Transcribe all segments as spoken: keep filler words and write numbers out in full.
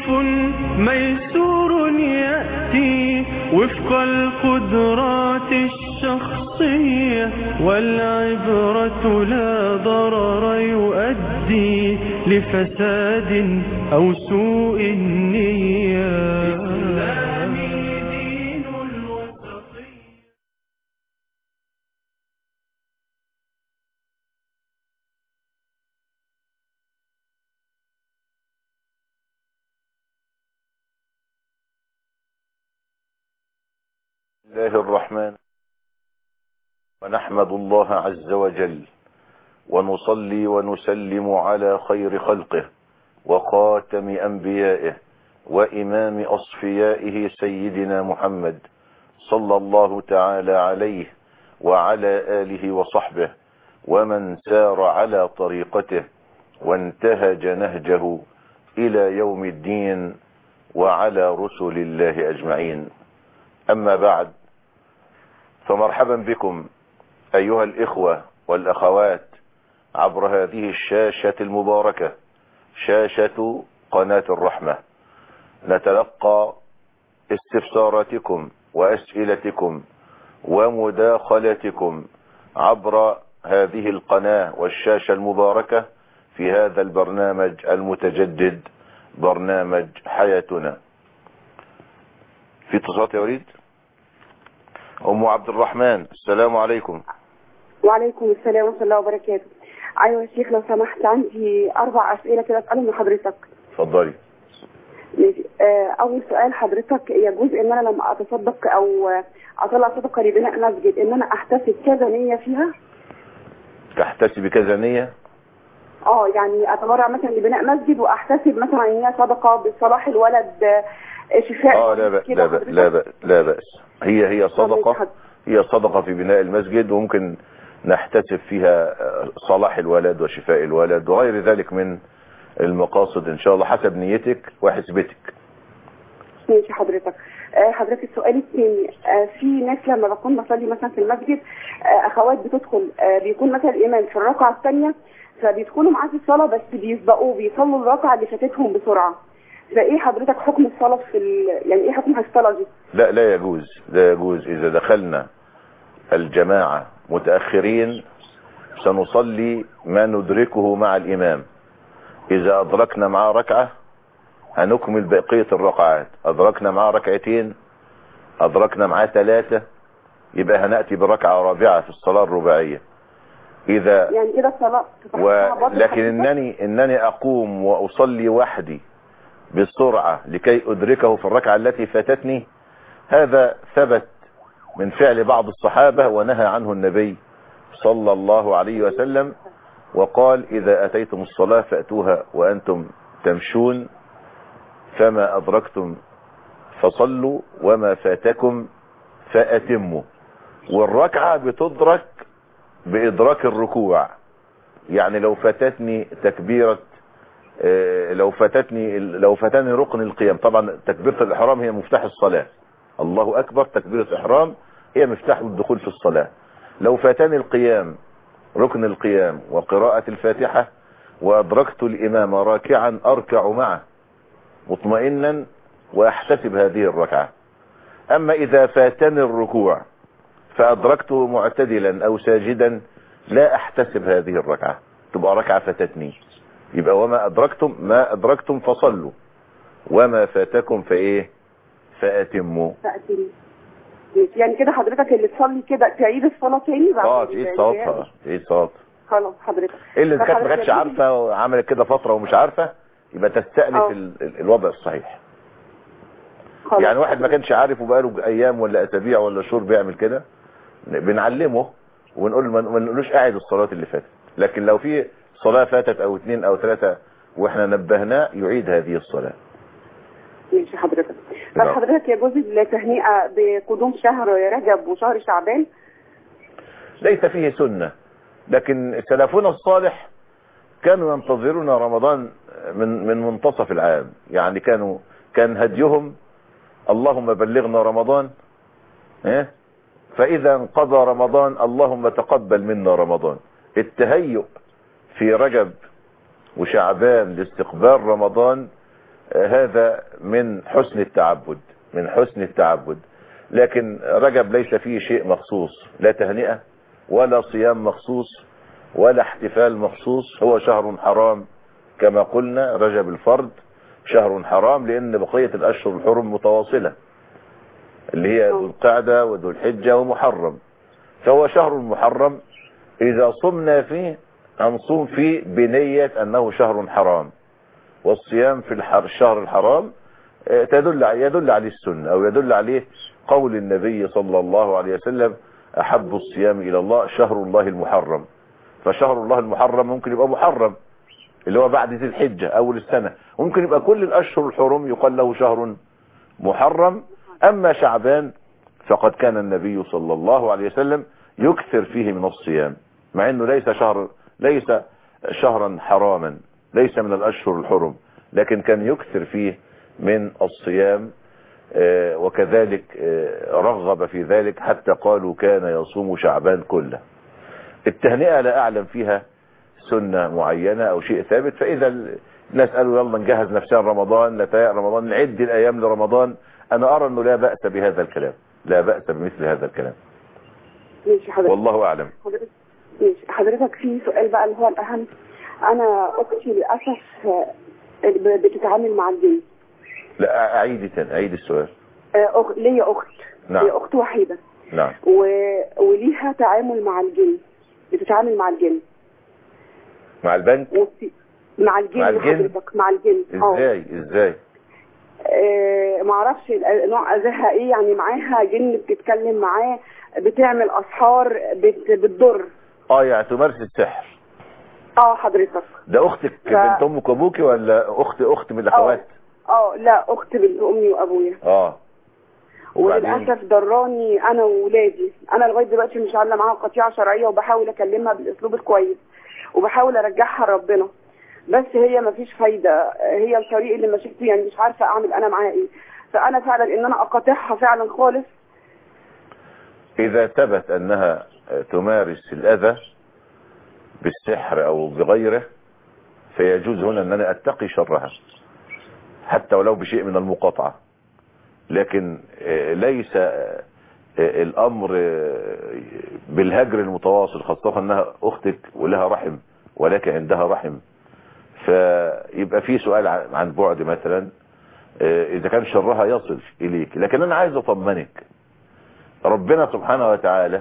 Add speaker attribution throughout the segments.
Speaker 1: لطيف ميسور يأتي وفق القدرات الشخصية، والعبرة لا ضرر يؤدي لفساد أو سوء النية.
Speaker 2: الله الرحمن، ونحمد الله عز وجل ونصلي ونسلم على خير خلقه وخاتم أنبيائه وإمام أصفيائه سيدنا محمد صلى الله تعالى عليه وعلى آله وصحبه ومن سار على طريقته وانتهج نهجه إلى يوم الدين وعلى رسل الله أجمعين. أما بعد، فمرحبا بكم أيها الإخوة والأخوات عبر هذه الشاشة المباركة، شاشة قناة الرحمة. نتلقى استفساراتكم وأسئلتكم ومداخلتكم عبر هذه القناة والشاشة المباركة في هذا البرنامج المتجدد، برنامج حياتنا. في اتصالات يا وليد؟ أم عبد الرحمن، السلام عليكم.
Speaker 3: وعليكم السلام ورحمة الله وبركاته. أيوة يا شيخ، لو سمحت عندي أربع أسئلة كده أسألهم لحضرتك.
Speaker 2: اتفضلي.
Speaker 3: أول سؤال حضرتك، يجوز إن أنا لما أتصدق أو أطلع صدقة لبناء مسجد إن أنا أحتسب كذا نية فيها؟
Speaker 2: تحتسب كذا نية؟
Speaker 3: اه يعني أتبرع مثلا لبناء مسجد وأحتسب مثلا إن هي صدقة بصلاح الولد، شفاء.
Speaker 2: اه لا بأس لا بأس لا بأس لا بأس هي هي صدقة، هي صدقة في بناء المسجد، وممكن نحتسب فيها صلاح الولد وشفاء الولد وغير ذلك من المقاصد ان شاء الله حسب نيتك وحسبتك.
Speaker 3: ماشي حضرتك. حضرتك السؤال الثاني، في ناس لما بكون بصلي مثلا في المسجد، اخوات بتدخل بيكون مثلا الامام في الركعة الثانية، فبيدخلوا معاه في الصلاة بس بيسبقوه بيصلوا الركعة اللي فاتتهم بسرعة. فايه حضرتك حكم الصلاة في ال... يعني ايه حكم الصلاة دي؟
Speaker 2: لا لا يجوز، لا يجوز. اذا دخلنا الجماعة متأخرين سنصلي ما ندركه مع الامام. اذا ادركنا معاه ركعة هنكمل بقية الركعات، ادركنا معاه ركعتين، ادركنا معاه ثلاثة، يبقى هنأتي بركعة رابعة في الصلاة الرباعية. اذا
Speaker 3: يعني كده الصلاة
Speaker 2: و... لكن انني انني اقوم واصلي وحدي بسرعة لكي أدركه في الركعة التي فاتتني، هذا ثبت من فعل بعض الصحابة ونهى عنه النبي صلى الله عليه وسلم، وقال إذا أتيتم الصلاة فأتوها وأنتم تمشون، فما أدركتم فصلوا وما فاتكم فأتموا. والركعة بتدرك بإدراك الركوع، يعني لو فاتتني تكبيرة، لو فاتتني لو فاتني ركن القيام، طبعا تكبيرة الإحرام هي مفتاح الصلاة، الله أكبر، تكبيرة الإحرام هي مفتاح الدخول في الصلاة. لو فاتني القيام، ركن القيام وقراءة الفاتحة، وأدركت الإمام راكعا أركع معه مطمئنا وأحتسب هذه الركعة. أما إذا فاتني الركوع فأدركته معتدلا أو ساجدا لا أحتسب هذه الركعة، تبقى ركعة فاتتني. يبقى وما أدركتم ما أدركتم فصلوا وما فاتكم فإيه فأتموا.
Speaker 3: فأتموا. يعني كده حضرتك اللي تصلي كده تعيد الصلاة تاني بعد
Speaker 2: اه تعيد صلاتها، تعيد صلاتها.
Speaker 3: خلاص حضرتك.
Speaker 2: اللي كانت ما كانتش عارفة وعملت كده فترة ومش عارفة يبقى تستأنف ال... الوضع الصحيح. يعني واحد ما كانش عارف وبقاله أيام ولا أسابيع ولا شهور بيعمل كده، بنعلمه ونقول ما نقولوش قاعد الصلاة اللي فاتت، لكن لو في صلاة فاتت او اثنين او ثلاثة واحنا نبهناه يعيد هذه الصلاة.
Speaker 3: ماشي حضرتك. طب حضرتك يجوز التهنئة بقدوم شهر رجب وشهر شعبان؟
Speaker 2: ليس فيه سنة، لكن سلفنا الصالح كانوا ينتظرون رمضان من من منتصف العام، يعني كانوا كان هديهم اللهم بلغنا رمضان، اه فإذا انقضى رمضان اللهم تقبل منا رمضان. التهيؤ في رجب وشعبان لاستقبال رمضان هذا من حسن التعبد، من حسن التعبد. لكن رجب ليس فيه شيء مخصوص، لا تهنئة ولا صيام مخصوص ولا احتفال مخصوص. هو شهر حرام كما قلنا، رجب الفرد شهر حرام لأن بقية الأشهر الحرم متواصلة، اللي هي ذو القعدة وذو الحجة ومحرم. فهو شهر محرم، إذا صمنا فيه هنصوم فيه بنية أنه شهر حرام. والصيام في الحر الشهر الحرام تدل يدل عليه السنة، أو يدل عليه قول النبي صلى الله عليه وسلم: أحب الصيام إلى الله شهر الله المحرم. فشهر الله المحرم ممكن يبقى محرم اللي هو بعد ذي الحجة أول السنة، ممكن يبقى كل الأشهر الحرم يقال له شهر محرم. أما شعبان فقد كان النبي صلى الله عليه وسلم يكثر فيه من الصيام، مع أنه ليس شهر ليس شهرا حراما، ليس من الأشهر الحرم، لكن كان يكثر فيه من الصيام. وكذلك رغب في ذلك حتى قالوا كان يصوم شعبان كله. التهنئة لا أعلم فيها سنة معينة أو شيء ثابت، فإذا الناس قالوا يلا نجهز نفسنا رمضان، نتهيأ رمضان، نعد الأيام لرمضان، أنا أرى أنه لا بأس بهذا الكلام، لا بأس بمثل هذا الكلام.
Speaker 3: ماشي حضرتك.
Speaker 2: والله أعلم.
Speaker 3: حضرتك ماشي حضرتك في سؤال بقى اللي هو الأهم. أنا أختي للأسف بتتعامل مع الجن.
Speaker 2: لا أعيد تاني، أعيد السؤال.
Speaker 3: أخ... ليا أخت.
Speaker 2: نعم.
Speaker 3: هي أخت وحيدة.
Speaker 2: نعم.
Speaker 3: و... وليها تعامل مع الجن، بتتعامل مع الجن.
Speaker 2: مع البنك؟
Speaker 3: وفي... مع الجن.
Speaker 2: مع الجن
Speaker 3: حضرتك مع الجن.
Speaker 2: ازاي أوه. ازاي؟
Speaker 3: آه ما اعرفش نوع اذاها ايه، يعني معاها جن بتتكلم معاه، بتعمل اسحار، بت... بتضر.
Speaker 2: اه يعني تمارس السحر.
Speaker 3: اه حضرتك.
Speaker 2: ده اختك ف... بنت امك وابوكي ولا اخت اخت من الاخوات؟
Speaker 3: اه لا اخت بنت امي وابويا.
Speaker 2: اه
Speaker 3: وللاسف ضراني انا وولادي. انا لغايه دلوقتي مش عامله معاها قطيعه شرعيه، وبحاول اكلمها بالاسلوب الكويس وبحاول ارجعها لربنا، بس هي مفيش فايده. هي الطريق اللي مشيت فيه، يعني مش عارفه اعمل انا معاها ايه. فانا فعلا ان انا اقاطعها فعلا خالص.
Speaker 2: اذا ثبت انها تمارس الاذى بالسحر او بغيره فيجوز هنا ان انا اتقي شرها حتى ولو بشيء من المقاطعه، لكن ليس الامر بالهجر المتواصل، خاصة انها اختك ولها رحم ولك عندها رحم. فيبقى في سؤال عن بعد مثلا اذا كان شرها يصل اليك. لكن انا عايز اطمنك، ربنا سبحانه وتعالى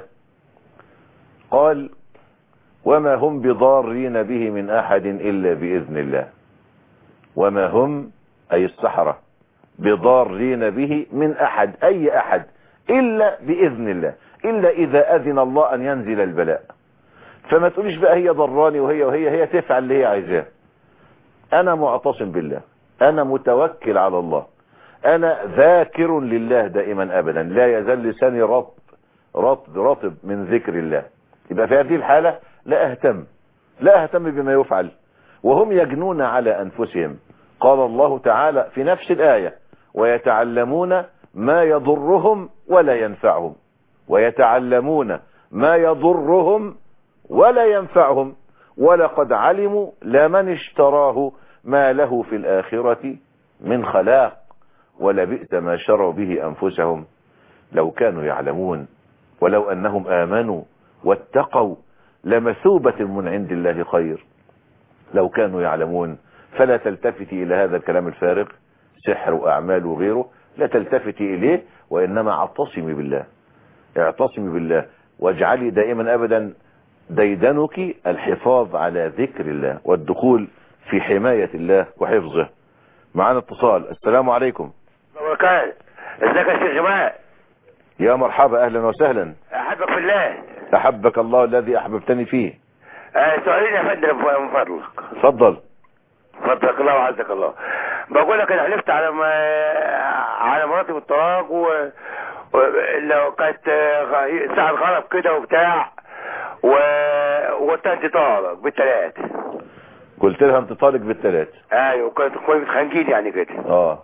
Speaker 2: قال: وما هم بضارين به من احد الا باذن الله. وما هم اي السحرة بضارين به من احد، اي احد، الا باذن الله، الا اذا اذن الله ان ينزل البلاء. فما تقوليش بقى هي ضراني وهي وهي هي تفعل اللي هي عايزاه. انا معتصم بالله، انا متوكل على الله، انا ذاكر لله دائما ابدا، لا يزال لساني رطب رطب رطب من ذكر الله. يبقى في هذه الحالة لا اهتم لا اهتم بما يفعل. وهم يجنون على انفسهم. قال الله تعالى في نفس الآية: ويتعلمون ما يضرهم ولا ينفعهم. ويتعلمون ما يضرهم ولا ينفعهم ولقد علموا لمن اشتراه ما له في الآخرة من خلاق ولبئس ما شروا به أنفسهم لو كانوا يعلمون ولو أنهم آمنوا واتقوا لمثوبة من عند الله خير لو كانوا يعلمون. فلا تلتفتي إلى هذا الكلام الفارغ، سحر وأعمال وغيره، لا تلتفتي إليه، وإنما اعتصمي بالله، اعتصمي بالله، واجعلي دائما أبدا ديدنك الحفاظ على ذكر الله والدخول في حماية الله وحفظه. معنا اتصال. السلام عليكم.
Speaker 4: وكان ازيك يا شيخ جمال؟
Speaker 2: يا مرحبا، أهلا وسهلا.
Speaker 4: أحبك في الله.
Speaker 2: أحبك الله الذي أحببتني فيه.
Speaker 4: آه سؤالين يا فندم من فضلك.
Speaker 2: اتفضل.
Speaker 4: فضلك الله وعزك الله. بقول لك انا حلفت على ما... على مراتي بالطلاق و... و... لو كانت ساعة غلط كده وبتاع و... وقلت انت طالق بالثلاث.
Speaker 2: قلت لها انت طالق بالثلاث.
Speaker 4: ايوه كنت كويس بتخنجيني يعني كده.
Speaker 2: اه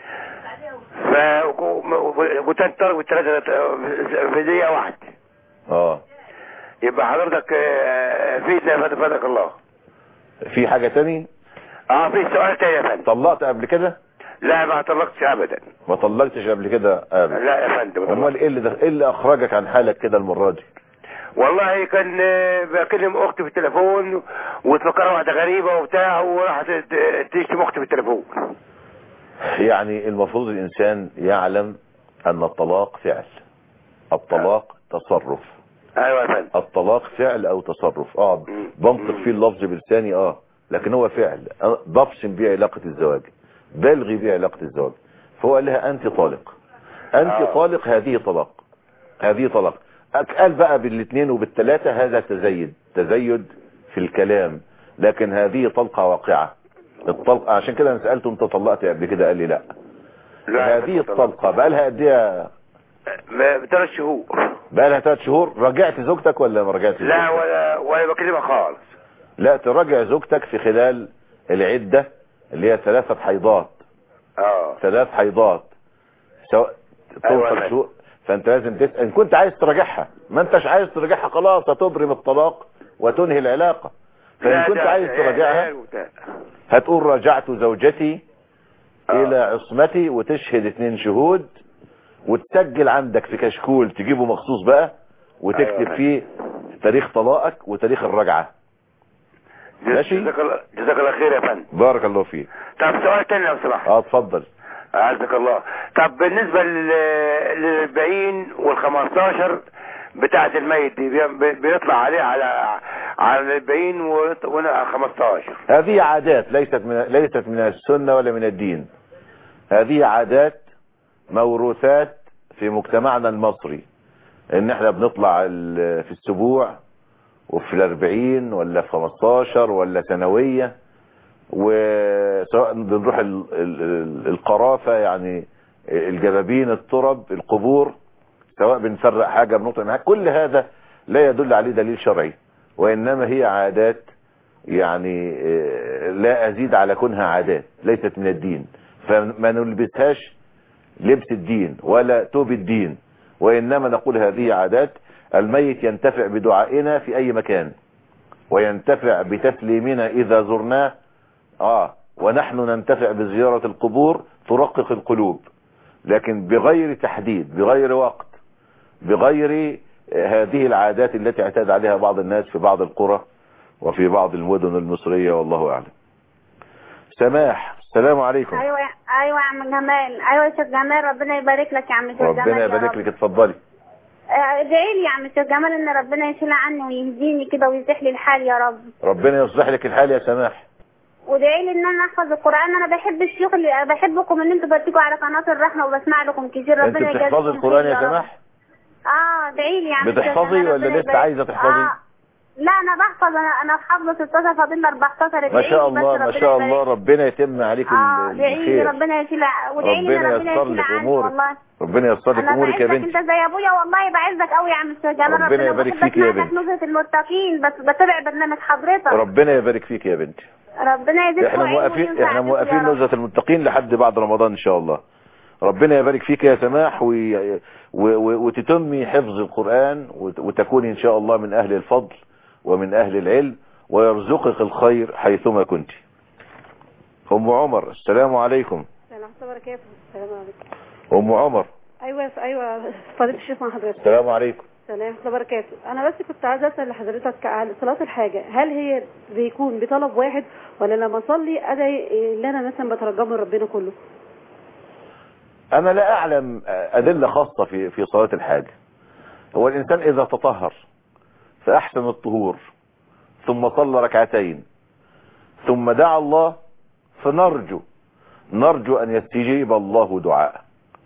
Speaker 4: ف قلت انت طالق بالثلاث في دقيقة واحدة.
Speaker 2: اه
Speaker 4: يبقى حضرتك في فاتك الله.
Speaker 2: في حاجة تاني؟
Speaker 4: اه في سؤال تاني يا فندم.
Speaker 2: طلقت قبل كده؟
Speaker 4: لا ما طلقتش ابدا.
Speaker 2: ما طلقتش قبل كده ابدا؟
Speaker 4: لا يا فندم.
Speaker 2: امال ايه اللي ده ايه اللي اخرجك عن حالك كده المره دي؟
Speaker 4: والله كان بكلم اختي في التليفون وتفكرها واحده غريبه وبتاع وراحت تشتم اختي في التليفون.
Speaker 2: يعني المفروض الانسان يعلم ان الطلاق فعل، الطلاق تصرف.
Speaker 4: ايوه يا فندم.
Speaker 2: الطلاق فعل او تصرف. اه بنطق فيه اللفظ بلساني اه لكن هو فعل بفصم بيه علاقه الزواج، بلغي بيه علاقه الزواج. فهو قال لها انت طالق، انت
Speaker 4: آه.
Speaker 2: طالق، هذه طلاق، هذه طلاق. قال بقى بالاثنين وبالثلاثه هذا تزيد، تزيد في الكلام، لكن هذه طلقه واقعه. الطلقه عشان كده انا سالته انت طلقت قبل كده؟ قال لي لا.
Speaker 4: لا
Speaker 2: هذه الطلقه بقى لها قد ايه؟
Speaker 4: بثلاث شهور.
Speaker 2: بقى لها ثلاث شهور. رجعت زوجتك ولا ما رجعتش؟
Speaker 4: لا ولا ولا بكلمها خالص.
Speaker 2: لا تراجع زوجتك في خلال العده اللي هي ثلاثه حيضات.
Speaker 4: اه
Speaker 2: ثلاث حيضات سواء توصل
Speaker 4: أيوة
Speaker 2: شو. فانت لازم تسال ان كنت عايز تراجعها. ما انتش عايز تراجعها خلاص هتبرم الطلاق وتنهي العلاقه. فان كنت عايز تراجعها هتقول راجعت زوجتي آه. الى عصمتي وتشهد اثنين شهود وتسجل عندك في كشكول تجيبه مخصوص بقى وتكتب أيوة فيه تاريخ طلاقك وتاريخ الرجعه. ماشي.
Speaker 4: جزاك الله جزاك الله خير يا فندم.
Speaker 2: بارك الله فيك.
Speaker 4: طب سؤال تاني لو سمحت.
Speaker 2: اه اتفضل.
Speaker 4: عزك الله. طب بالنسبه للأربعين والخمستاشر بتاعه الميت دي بيطلع عليه على على الأربعين والخمستاشر.
Speaker 2: هذه عادات ليست من ليست من السنه ولا من الدين. هذه عادات موروثات في مجتمعنا المصري، ان احنا بنطلع في السبوع وفي الأربعين ولا في خمستاشر ولا سنوية، وسواء بنروح القرافة يعني الجبابين الترب القبور، سواء بنفرق حاجة بنطلع معها. كل هذا لا يدل عليه دليل شرعي، وإنما هي عادات يعني لا أزيد على كونها عادات ليست من الدين. فما نلبسهاش لبس الدين ولا توب الدين، وإنما نقول هذه عادات. الميت ينتفع بدعائنا في أي مكان، وينتفع بتسليمنا إذا زرناه آه ونحن ننتفع بزيارة القبور ترقق القلوب، لكن بغير تحديد، بغير وقت، بغير هذه العادات التي اعتاد عليها بعض الناس في بعض القرى وفي بعض المدن المصرية والله أعلم. سماح السلام عليكم.
Speaker 5: ايوه ايوه يا عم جمال. ايوه يا شيخ جمال ربنا يبارك لك يا عم شيخ جمال.
Speaker 2: ربنا يبارك لك. اتفضلي.
Speaker 5: ادعي لي يا عم شيخ جمال ان ربنا يشيل عني ويهديني كده ويصلح لي الحال يا رب.
Speaker 2: ربنا يصلح لك الحال يا سماح.
Speaker 5: وادعي لي ان انا احفظ القران. انا بحب الشيوخ اللي بحبكم ان انتوا بتيجوا على قناه الرحمه وبسمع لكم كتير. ربنا
Speaker 2: يجازيكم. انت بتحفظي القران يا سماح؟
Speaker 5: اه ادعي لي يا عم.
Speaker 2: بتحفظي ولا لسه عايزه تحفظي؟
Speaker 5: آه. لا انا بحفظ. انا انا حافظه ستاشر فاضل أربعتاشر.
Speaker 2: ما شاء الله ما شاء الله. ربنا يتم عليك
Speaker 5: اه
Speaker 2: الخير.
Speaker 5: ربنا يشيل. وادعي لي
Speaker 2: ربنا
Speaker 5: ربنا
Speaker 2: ييسر
Speaker 5: يشيل
Speaker 2: لك
Speaker 5: عني
Speaker 2: امورك.
Speaker 5: والله.
Speaker 2: ربنا ييسر لك امورك يا بنتي.
Speaker 5: انت زي ابويا والله بعزك قوي يا عم جمال.
Speaker 2: ربنا يبارك فيك يا بنتي.
Speaker 5: نزهة المتقين بس بتابع برنامج حضرتك.
Speaker 2: ربنا يبارك فيك يا بنتي.
Speaker 5: ربنا يزيدك.
Speaker 2: احنا موقفين احنا موقفين نزهة المتقين لحد بعد رمضان ان شاء الله. ربنا يبارك فيك يا سماح و... و... و... وتتمي حفظ القرآن وتكوني ان شاء الله من اهل الفضل ومن اهل العلم ويرزقك الخير حيثما كنت. ام عمر السلام عليكم.
Speaker 6: السلام وبركاته. السلام عليكم.
Speaker 2: ام عمر.
Speaker 6: ايوه ايوه فضيله الشيخ مع حضرتك.
Speaker 2: السلام عليكم.
Speaker 6: السلام وبركاته. انا بس كنت عايزه اسال لحضرتك على صلاه الحاجه، هل هي بيكون بطلب واحد ولا لما اصلي ادعي اللي انا مثلا بترجاه من ربنا كله؟
Speaker 2: انا لا اعلم ادله خاصه في في صلاه الحاجه. هو الانسان اذا تطهر فاحسن الطهور ثم صلى ركعتين ثم دعا الله فنرجو نرجو ان يستجيب الله دعاءه.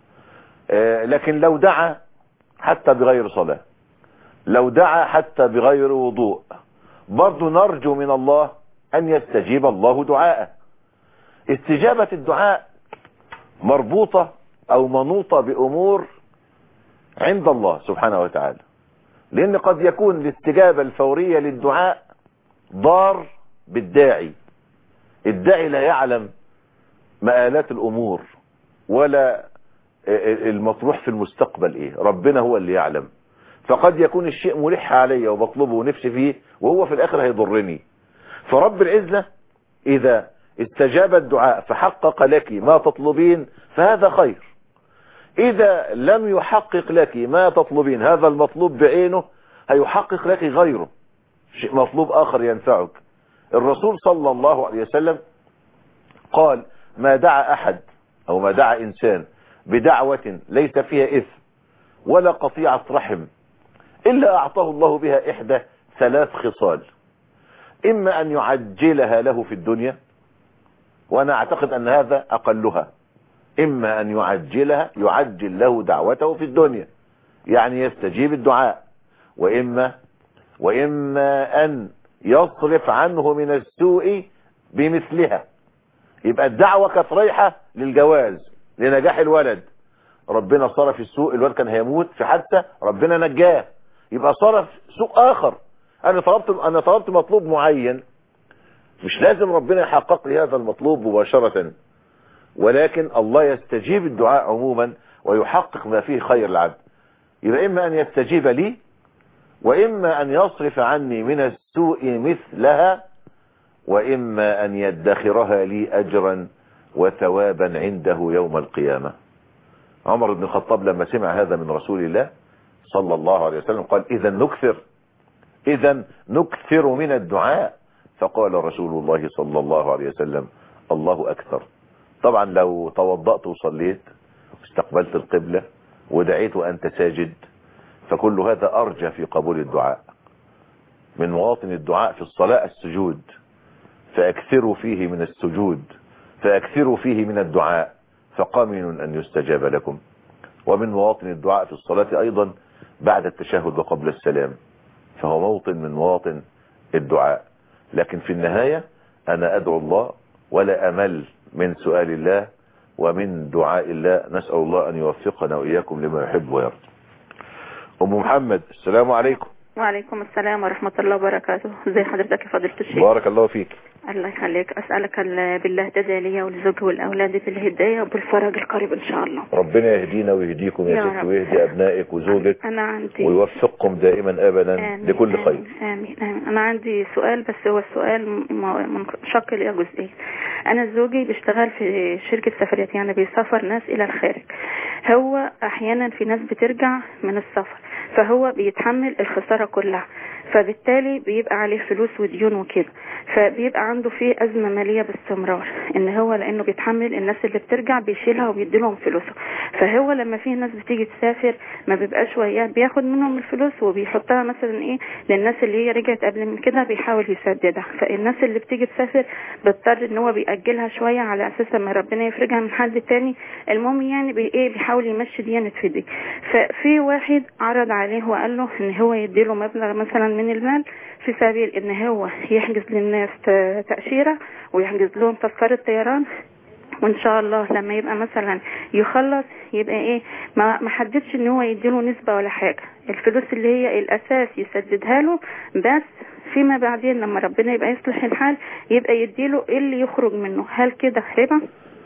Speaker 2: لكن لو دعا حتى بغير صلاة، لو دعا حتى بغير وضوء، برضو نرجو من الله ان يستجيب الله دعاءه. استجابة الدعاء مربوطة او منوطة بامور عند الله سبحانه وتعالى، لان قد يكون الاستجابة الفورية للدعاء ضار بالداعي. الداعي لا يعلم مآلات الامور ولا المطروح في المستقبل ايه، ربنا هو اللي يعلم. فقد يكون الشيء ملح علي وبطلبه ونفسي فيه وهو في الاخر هيضرني. فرب العزة اذا استجاب الدعاء فحقق لك ما تطلبين فهذا خير. إذا لم يحقق لك ما تطلبين هذا المطلوب بعينه هيحقق لك غيره شيء مطلوب آخر ينفعك. الرسول صلى الله عليه وسلم قال ما دعا أحد أو ما دعا إنسان بدعوة ليس فيها إثم ولا قطيعة رحم إلا أعطاه الله بها إحدى ثلاث خصال: إما أن يعجلها له في الدنيا، وأنا أعتقد أن هذا أقلها، إما أن يعجلها يعجل له دعوته في الدنيا يعني يستجيب الدعاء، وإما وإما أن يصرف عنه من السوء بمثلها. يبقى الدعوة كانت رايحة للجواز لنجاح الولد، ربنا صرف السوء، الولد كان هيموت في حادثة ربنا نجاه، يبقى صرف سوء آخر. أنا طلبت أنا طلبت مطلوب معين، مش لازم ربنا يحقق لي هذا المطلوب مباشرة، ولكن الله يستجيب الدعاء عموما ويحقق ما فيه خير العبد. يبقى إما أن يستجيب لي وإما أن يصرف عني من السوء مثلها وإما أن يدخرها لي أجرا وثوابا عنده يوم القيامة. عمر بن الخطاب لما سمع هذا من رسول الله صلى الله عليه وسلم قال إذا نكثر إذا نكثر من الدعاء. فقال رسول الله صلى الله عليه وسلم الله أكثر. طبعا لو توضأت وصليت واستقبلت القبلة ودعيت وأنت ساجد فكل هذا أرجى في قبول الدعاء. من مواطن الدعاء في الصلاة السجود، فأكثروا فيه من السجود، فأكثروا فيه من الدعاء فقامن أن يستجاب لكم. ومن مواطن الدعاء في الصلاة أيضا بعد التشهد وقبل السلام، فهو موطن من مواطن الدعاء. لكن في النهاية أنا أدعو الله ولا أمل من سؤال الله ومن دعاء الله. نسأل الله أن يوفقنا وإياكم لما يحب ويرضى. أم محمد السلام عليكم.
Speaker 7: وعليكم السلام ورحمة الله وبركاته. ازي حضرتك يا فضيلة الشيخ؟
Speaker 2: بارك الله فيك.
Speaker 7: الله يخليك. أسألك بالله تدعي لي ولزوجي والأولاد بالهداية وبالفرج القريب إن شاء الله.
Speaker 2: ربنا يهدينا ويهديكم يا ست ويهدي أبنائك وزوجك
Speaker 7: أنا عندي
Speaker 2: ويوفقكم دائما أبدا
Speaker 7: آمين
Speaker 2: لكل
Speaker 7: آمين
Speaker 2: خير.
Speaker 7: آمين آمين. أنا عندي سؤال بس هو السؤال منشق إلى جزئين. أنا زوجي بيشتغل في شركة سفريات يعني بيسافر ناس إلى الخارج. هو أحيانا في ناس بترجع من السفر فهو بيتحمل الخسارة كلها، فبالتالي بيبقى عليه فلوس وديون وكده، فبيبقى عنده فيه أزمة مالية باستمرار ان هو لانه بيتحمل الناس اللي بترجع بيشيلها وبيديلهم فلوسه. فهو لما فيه ناس بتيجي تسافر ما بيبقاش وياه، بياخد منهم الفلوس وبيحطها مثلا ايه للناس اللي هي رجعت قبل من كده بيحاول يسددها. فالناس اللي بتيجي تسافر بيضطر ان هو بيأجلها شوية على اساس ما ربنا يفرجها من حد تاني. المهم يعني بي ايه بيحاول يمشي ديانة في دي. ففي واحد عرض عليه وقال له ان هو يديله مبلغ مثلا من المال في سبيل ان هو يحجز للناس تأشيرة ويحجز لهم تذكرة طيران، وان شاء الله لما يبقى مثلا يخلص يبقى ايه ما ما حددش ان هو يديله نسبة ولا حاجة، الفلوس اللي هي الاساس يسددها له، بس فيما بعدين لما ربنا يبقى يصلح الحال يبقى يديله ايه اللي يخرج منه. هل كده ربا؟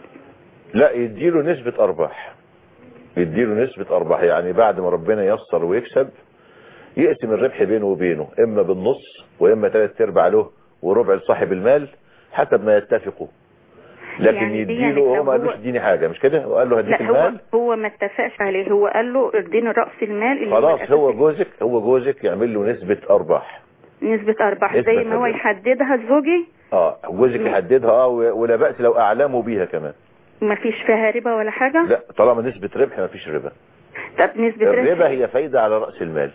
Speaker 2: لا، يديله نسبة ارباح، يديله نسبة ارباح يعني بعد ما ربنا ييسر ويكسب يقسم الربح بينه وبينه، اما بالنص واما ثلاث ارباع له وربع لصاحب المال حسب ما يتفقوا. لكن يعني يديله هو ما قالوش اديني حاجة، مش كده؟ وقال له هديك المال.
Speaker 7: هو هو ما اتفقش عليه، هو قال له اديني رأس المال اللي
Speaker 2: خلاص هو جوزك هو جوزك يعمل له نسبة ارباح.
Speaker 7: نسبة ارباح زي ما هو يحددها زوجي.
Speaker 2: اه جوزك يحددها اه ولا بأس لو اعلموا بيها كمان.
Speaker 7: ما فيش فيها ربا ولا حاجة؟
Speaker 2: لا طالما نسبة ربح ما فيش ربا.
Speaker 7: طب نسبة ربح
Speaker 2: الربا هي فايدة على رأس المال.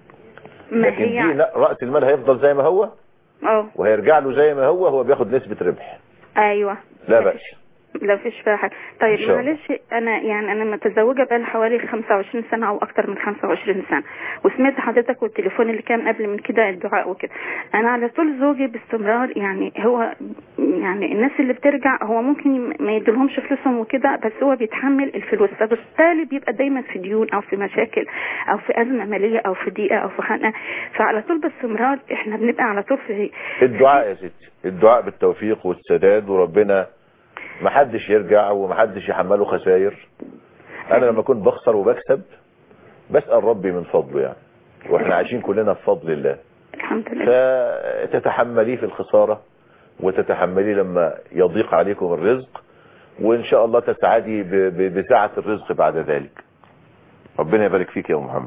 Speaker 7: ما
Speaker 2: لكن
Speaker 7: هي
Speaker 2: دي لا، رأس المال هيفضل زي ما هو
Speaker 7: اه
Speaker 2: وهيرجع له زي ما هو، هو بياخد نسبة ربح.
Speaker 7: ايوه
Speaker 2: لا بأس.
Speaker 7: لا فيش فيها حاجة. طيب معلش انا يعني انا متزوجة بقالي حوالي خمسة وعشرين سنة او اكتر من خمسة وعشرين سنة، وسمعت حضرتك والتليفون اللي كان قبل من كده الدعاء وكده. انا على طول زوجي باستمرار يعني هو يعني الناس اللي بترجع هو ممكن ما يديلهمش فلوسهم وكده، بس هو بيتحمل الفلوس، فبالتالي بيبقى دايما في ديون او في مشاكل او في ازمة مالية او في ضيقة او في خنقة. فعلى طول باستمرار احنا بنبقى على طول في
Speaker 2: الدعاء يا ستي، الدعاء بالتوفيق والسداد، وربنا ما حدش يرجع وما حدش يحمله خسائر. انا لما كنت بخسر وبكسب بسأل ربي من فضله يعني، واحنا عايشين كلنا بفضل الله.
Speaker 7: الحمد لله.
Speaker 2: فتتحمليه في الخسارة وتتحملي لما يضيق عليكم الرزق، وإن شاء الله تسعدي بسعة الرزق بعد ذلك. ربنا يبارك فيك يا محمد.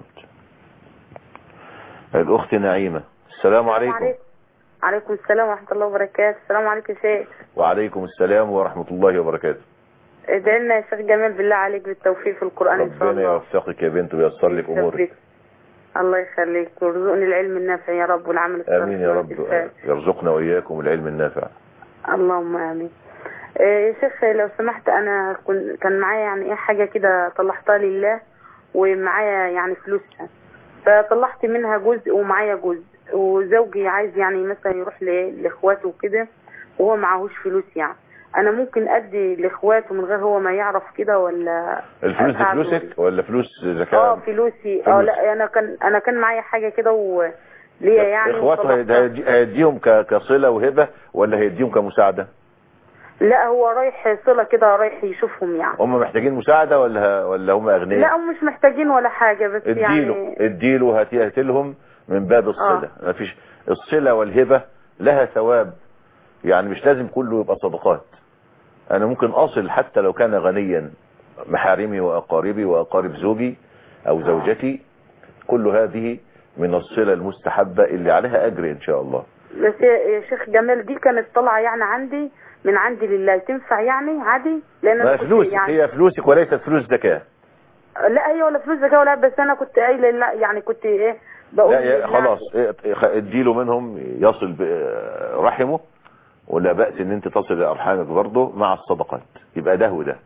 Speaker 2: الأخت نعيمة. السلام عليكم.
Speaker 8: عليكم السلام ورحمة الله وبركاته. السلام عليكم يا شيخ.
Speaker 2: وعليكم السلام ورحمة الله وبركاته.
Speaker 8: ادعي لنا يا شيخ جمال بالله عليك بالتوفيق في القرآن إن شاء الله.
Speaker 2: ربنا يوفقك يا بنت وييسر لك أمورك.
Speaker 8: الله يخليك ويرزقني العلم النافع يا رب والعمل الصالح.
Speaker 2: آمين يا رب، يرزقنا وإياكم العلم النافع.
Speaker 8: اللهم آمين. يا شيخ لو سمحت أنا كنت كان معايا يعني إيه حاجة كده طلعتها لله ومعايا يعني فلوسها، فطلعت منها جزء ومعايا جزء، وزوجي عايز يعني مثلا يروح لاخواته وكده وهو معهوش فلوس، يعني انا ممكن ادي لاخواته من غير هو ما يعرف كده ولا
Speaker 2: الفلوس دي فلوسك ولا فلوس زكاة؟
Speaker 8: اه فلوسي. اه لا انا كان انا كان معايا حاجه كده وليا يعني.
Speaker 2: اخواته هيديهم كصله وهبه ولا هيديهم كمساعده؟
Speaker 8: لا هو رايح صله كده، رايح يشوفهم يعني.
Speaker 2: هم محتاجين مساعده ولا ولا هم اغنياء؟
Speaker 8: لا هم مش محتاجين ولا حاجه، بس
Speaker 2: اديله
Speaker 8: يعني
Speaker 2: اديله هاتي لهم من باب الصله.
Speaker 8: آه.
Speaker 2: مفيش الصله والهبه لها ثواب، يعني مش لازم كله يبقى صدقات. انا ممكن اصل حتى لو كان غنيا محارمي واقاربي واقارب زوجي او زوجتي، كل هذه من الصله المستحبه اللي عليها اجر ان شاء الله.
Speaker 8: بس يا شيخ جمال دي كانت طالعه يعني عندي من عندي لله، تنفع يعني عادي؟ لان
Speaker 2: ما فلوسك يعني هي فلوسك وليست فلوس زكاه.
Speaker 8: لا هي ولا فلوس زكاه ولا، بس انا كنت قايله لا يعني كنت ايه بقول
Speaker 2: لا خلاص اديله منهم يصل رحمه، ولا بأس ان انت تصل لارحامك برضه مع الصدقات، يبقى ده وده.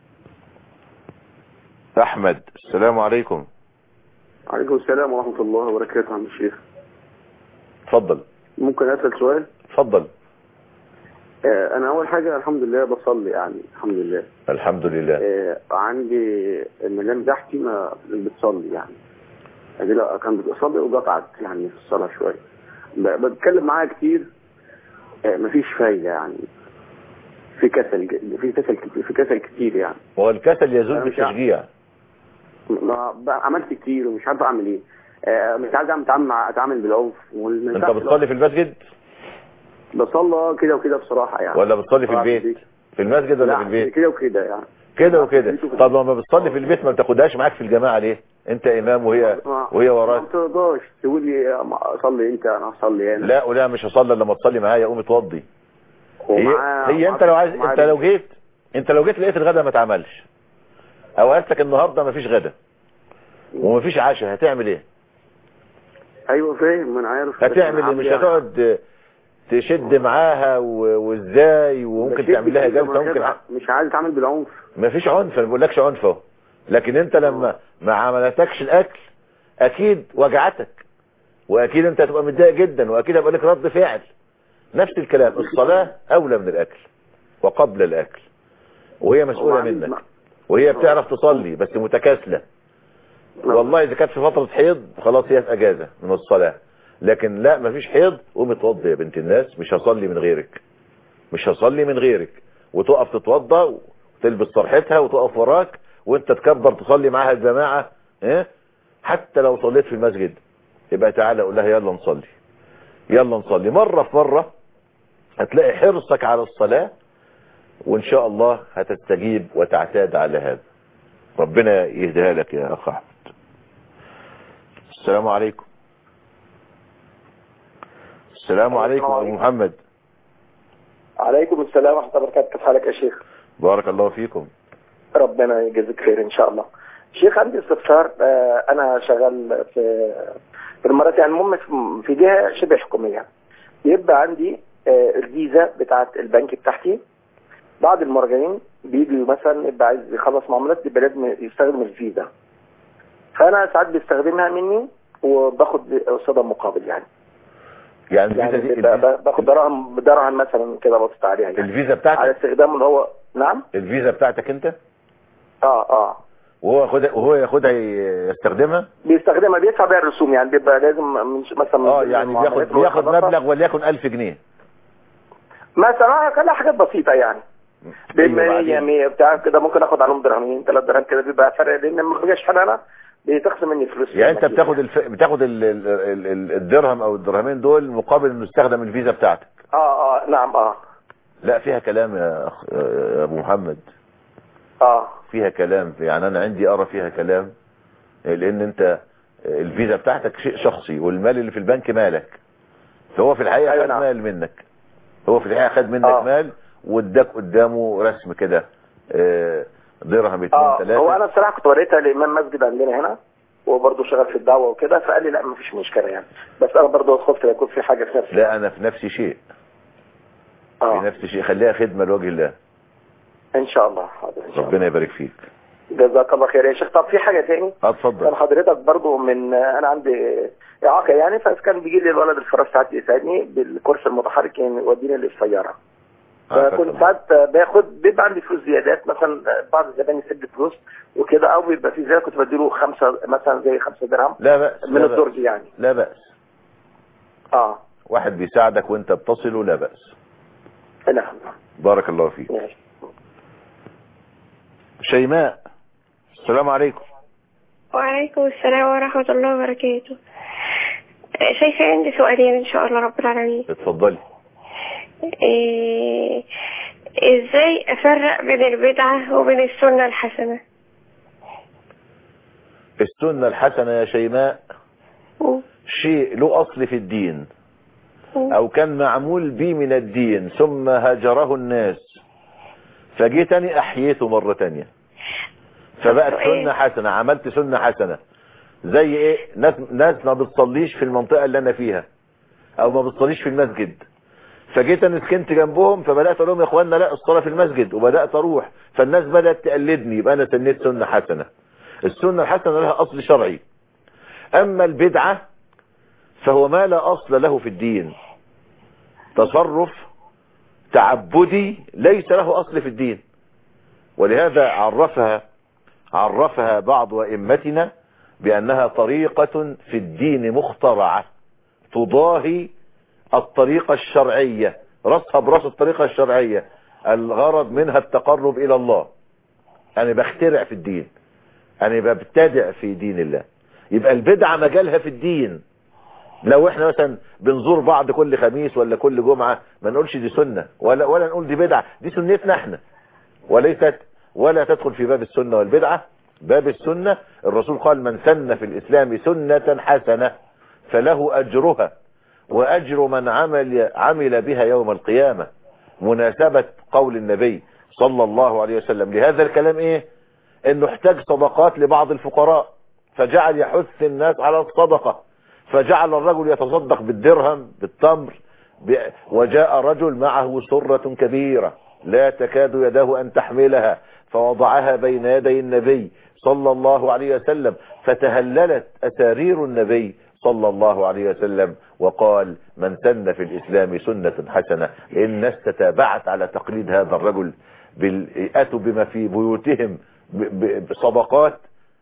Speaker 2: احمد. السلام عليكم.
Speaker 9: عليكم السلام ورحمة الله وبركاته. عم الشيخ
Speaker 2: اتفضل.
Speaker 9: ممكن اسأل سؤال؟
Speaker 2: اتفضل.
Speaker 9: آه انا اول حاجة الحمد لله بصلي، يعني الحمد لله
Speaker 2: الحمد لله.
Speaker 9: آه عندي المدام بتاعتي ما بتصلي، يعني لا كانت بتصلي وقطعت يعني في الصلاة شوية، بتكلم معاها كتير آه مفيش فايدة، يعني في كسل في كسل في كسل كتير يعني.
Speaker 2: هو الكسل يزول بالتشجيع.
Speaker 9: عملت كتير ومش عارف اعمل ايه. آه مش عايز اتعامل مع اتعامل بالعنف.
Speaker 2: انت بتصلي في المسجد؟
Speaker 9: بصلي كده وكده بصراحة يعني.
Speaker 2: ولا بتصلي في البيت؟ في المسجد ولا في البيت؟
Speaker 9: كده وكده يعني.
Speaker 2: كده وكده. طب لما بتصلي في البيت ما بتاخدهاش معاك في الجماعة ليه؟ انت امام وهي وهي وراك.
Speaker 9: ما تقدرش تقول لي اصلي انت انا اصلي انا.
Speaker 2: لا ولا مش هصلي لما تصلي معايا، قوم اتوضي. هي, هي انت لو عايز انت لو جيت انت لو جيت لقيت الغدا ما اتعملش او قالتك النهارده ما فيش غدا وما فيش عشاء، هتعمل ايه؟
Speaker 9: ايوه فاهم، انا عارف.
Speaker 2: هتعمل ايه؟ مش هتقعد تشد معاها وازاي وممكن تعمل لها جلسه. ممكن
Speaker 9: مش عايز اتعامل بالعنف.
Speaker 2: ما فيش عنف، انا ما بقولكش عنف اهو، لكن انت لما ما عملتكش الاكل اكيد وجعتك، واكيد انت هتبقى متضايق جدا، واكيد هيبقى لك رد فعل. نفس الكلام، الصلاه اولى من الاكل وقبل الاكل، وهي مسؤوله منك، وهي بتعرف تصلي بس متكاسله. والله اذا كانت في فتره حيض خلاص هي في اجازه من الصلاه، لكن لا مفيش حيض، قوم اتوضى يا بنت الناس، مش هصلي من غيرك، مش هصلي من غيرك، وتقف تتوضى وتلبس طرحتها وتقف وراك وانت تكبر تصلي معاها الجماعه. اه حتى لو صليت في المسجد يبقى تعالى قول لها يلا نصلي، يلا نصلي. مره في مره هتلاقي حرصك على الصلاه، وان شاء الله هتستجيب وتعتاد على هذا. ربنا يهديها لك يا اخ احمد. السلام عليكم. السلام عليكم يا ابو محمد.
Speaker 10: عليكم السلام ورحمه الله وبركاته. كيف حالك يا شيخ؟
Speaker 2: بارك الله فيكم.
Speaker 10: ربنا يجزيك خير ان شاء الله. شيخ عندي استفسار. انا شغال في في الامارات، يعني المهم في جهه شبه حكوميه. يبقى عندي الفيزا بتاعت البنك بتاعتي، بعض المراجعين بيجوا مثلا يبقى عايز يخلص معاملات يبقى لازم يستخدم الفيزا، فانا ساعات بستخدمها مني وباخد قصادها مقابل يعني.
Speaker 2: يعني الفيزا
Speaker 10: يعني
Speaker 2: دي
Speaker 10: باخد دراهم دراهم مثلا كده بسيط عليها يعني.
Speaker 2: الفيزا بتاعتك
Speaker 10: على استخدام اللي هو نعم
Speaker 2: الفيزا بتاعتك انت؟
Speaker 10: اه اه
Speaker 2: وهو ياخدها وهو ياخدها يستخدمها؟
Speaker 10: بيستخدمها بيدفع بيها الرسوم، يعني بيبقى لازم مثلا
Speaker 2: اه يعني بياخد بياخد مبلغ وليكن ألف جنيه
Speaker 10: مثلا، كلها حاجات بسيطه يعني ب مية مية بتاع كده، ممكن اخد عليهم درهمين ثلاث درهم كده، بيبقى فرق لان ما بيجيش حاجه انا بتخصم مني فلوس.
Speaker 2: يعني انت بتاخد الف... بتاخد ال... ال... ال... الدرهم او الدرهمين دول مقابل انه يستخدم الفيزا بتاعتك.
Speaker 10: اه اه نعم اه.
Speaker 2: لا فيها كلام يا أخ... يا ابو محمد.
Speaker 10: اه
Speaker 2: فيها كلام، يعني انا عندي ارى فيها كلام، لان انت الفيزا بتاعتك شيء شخصي والمال اللي في البنك مالك، فهو في الحقيقة أيوة خد نعم. مال منك، هو في الحقيقة خد منك آه. مال واداك قدامه رسم كده درهم اتنين
Speaker 10: اه
Speaker 2: تلاتة.
Speaker 10: هو انا بصراحة كنت وريتها لامام مسجد عندنا هنا، وهو برضه شغال في الدعوة وكده، فقال لي لا مفيش مشكلة يعني، بس انا برضه خفت يكون في حاجة في نفسي.
Speaker 2: لا انا في نفسي شيء آه. في نفسي شيء، خليها خدمة لوجه الله
Speaker 10: ان شاء الله. حاضر ان شاء الله.
Speaker 2: ربنا يبارك فيك.
Speaker 10: جزاك الله خير يا شيخ. طب في حاجة تاني؟
Speaker 2: اتفضل.
Speaker 10: كان حضرتك برضو من انا عندي اعاقة يعني، فكان بيجي لي الولد الفراش ساعات يساعدني بالكرسي المتحرك يعني يوديني للسيارة، فكنت ساعات باخد بيبقى عندي فلوس زيادات، مثلا بعض الزبائن يسد فلوس وكده، او بيبقى في زيادة كنت بديله خمسة مثلا زي خمسة درهم.
Speaker 2: لا بأس
Speaker 10: من الدرج يعني.
Speaker 2: لا بأس.
Speaker 10: اه
Speaker 2: واحد بيساعدك وانت بتصله لا بأس.
Speaker 10: نعم.
Speaker 2: بارك الله فيك.
Speaker 10: ماشي.
Speaker 2: شيماء السلام عليكم.
Speaker 11: وعليكم السلام ورحمة الله وبركاته. شايفة عندي سؤالين ان شاء الله رب العالمين.
Speaker 2: اتفضلي.
Speaker 11: إيه ازاي افرق بين البدعة وبين السنة الحسنة؟
Speaker 2: السنة الحسنة يا شيماء
Speaker 11: م.
Speaker 2: شيء له اصل في الدين
Speaker 11: م.
Speaker 2: او كان معمول به من الدين ثم هجره الناس فجيت تاني احييته مرة تانية فبقت سنة حسنة. عملت سنة حسنة زي ايه؟ ناس, ناس ما بتصليش في المنطقة اللي انا فيها او ما بتصليش في المسجد، فجيت انا سكنت جنبهم فبدأت اقول لهم يا اخوانا لا الصلاة في المسجد، وبدأت اروح فالناس بدأت تقلدني، يبقى انا سنيت سنة حسنة. السنة الحسنة لها اصل شرعي. اما البدعة فهو ما لا اصل له في الدين، تصرف تعبدي ليس له اصل في الدين، ولهذا عرفها عرفها بعض ائمتنا بانها طريقة في الدين مخترعة تضاهي الطريقة الشرعية، رأسها برأس الطريقة الشرعية، الغرض منها التقرب الى الله. انا بخترع في الدين، انا ببتدع في دين الله. يبقى البدعة مجالها في الدين. لو احنا مثلا بنزور بعض كل خميس ولا كل جمعة ما نقولش دي سنة ولا ولا نقول دي بدعة، دي سنتنا احنا وليست ولا تدخل في باب السنة والبدعة. باب السنة الرسول قال من سن في الإسلام سنة حسنة فله أجرها وأجر من عمل عمل بها يوم القيامة، مناسبة قول النبي صلى الله عليه وسلم لهذا الكلام ايه؟ انه احتاج صدقات لبعض الفقراء فجعل يحث الناس على الصدقة، فجعل الرجل يتصدق بالدرهم بالتمر، وجاء رجل معه سرة كبيرة لا تكاد يداه أن تحملها فوضعها بين يدي النبي صلى الله عليه وسلم، فتهللت أسارير النبي صلى الله عليه وسلم وقال من سن في الإسلام سنة حسنة. الناس تتابعت على تقليد هذا الرجل، أتوا بما في بيوتهم بصدقات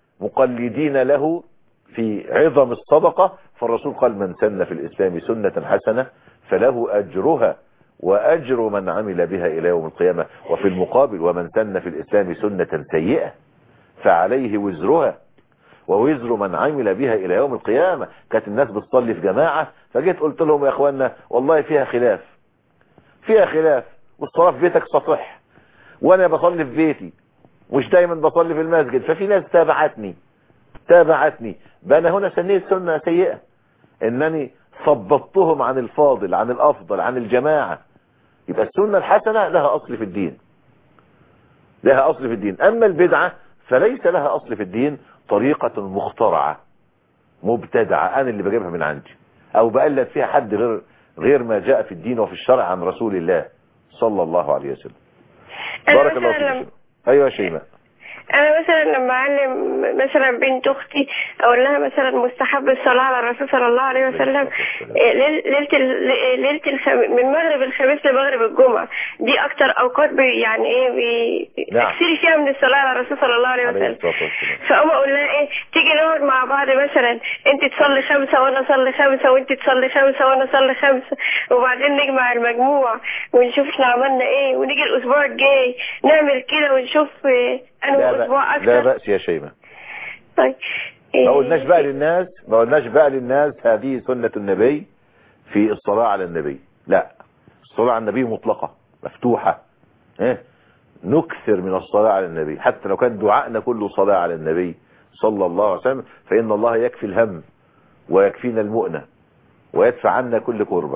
Speaker 2: مقلدين له في عظم الصدقة، فالرسول قال من سن في الإسلام سنة حسنة فله أجرها وأجر من عمل بها إلى يوم القيامة. وفي المقابل ومن سن في الإسلام سنة سيئة فعليه وزرها ووزر من عمل بها إلى يوم القيامة. كانت الناس بتصلي في جماعة فجيت قلت لهم يا أخوانا والله فيها خلاف فيها خلاف والصلاة في بيتك صفح وأنا بصلي في بيتي مش دايما بصلي في المسجد، ففي ناس تابعتني تابعتني بقى أنا هنا سنيت سنة سيئة انني صبطتهم عن الفاضل عن الافضل عن الجماعة. يبقى السنة الحسنة لها اصل في الدين، لها اصل في الدين. اما البدعة فليس لها اصل في الدين، طريقة مخترعة مبتدعة انا اللي بجيبها من عندي او بقلد فيها حد غير غير ما جاء في الدين وفي الشرع عن رسول الله صلى الله عليه وسلم. بارك الله فيك. ايوه يا شيماء.
Speaker 11: انا مثلا لما اعلم مثلا بنت اختي اقول لها مثلا مستحب الصلاه على الرسول صلى الله عليه وسلم ليله ليله الخميس من مغرب الخميس لمغرب الجمعه، دي اكتر اوقات يعني ايه بتكثري فيها من الصلاه على الرسول صلى الله عليه وسلم. فاقوم اقول لها ايه تيجي نقعد مع بعض مثلا انت تصلي خمسه وانا اصلي خمسه وانت تصلي خمسه وانا اصلي خمسه، وبعدين نجمع المجموع ونشوف احنا عملنا ايه، ونيجي الاسبوع الجاي نعمل كده ونشوف انا
Speaker 2: لا, لا بأس يا شيماء.
Speaker 11: طيب
Speaker 2: ما قلناش بقى للناس ما قلناش بقى للناس هذه سنة النبي في الصلاة على النبي. لا، الصلاة على النبي مطلقة مفتوحة. ايه نكثر من الصلاة على النبي، حتى لو كان دعائنا كله صلاة على النبي صلى الله عليه وسلم، فإن الله يكفي الهم ويكفينا المؤنة ويدفع عنا كل كربة.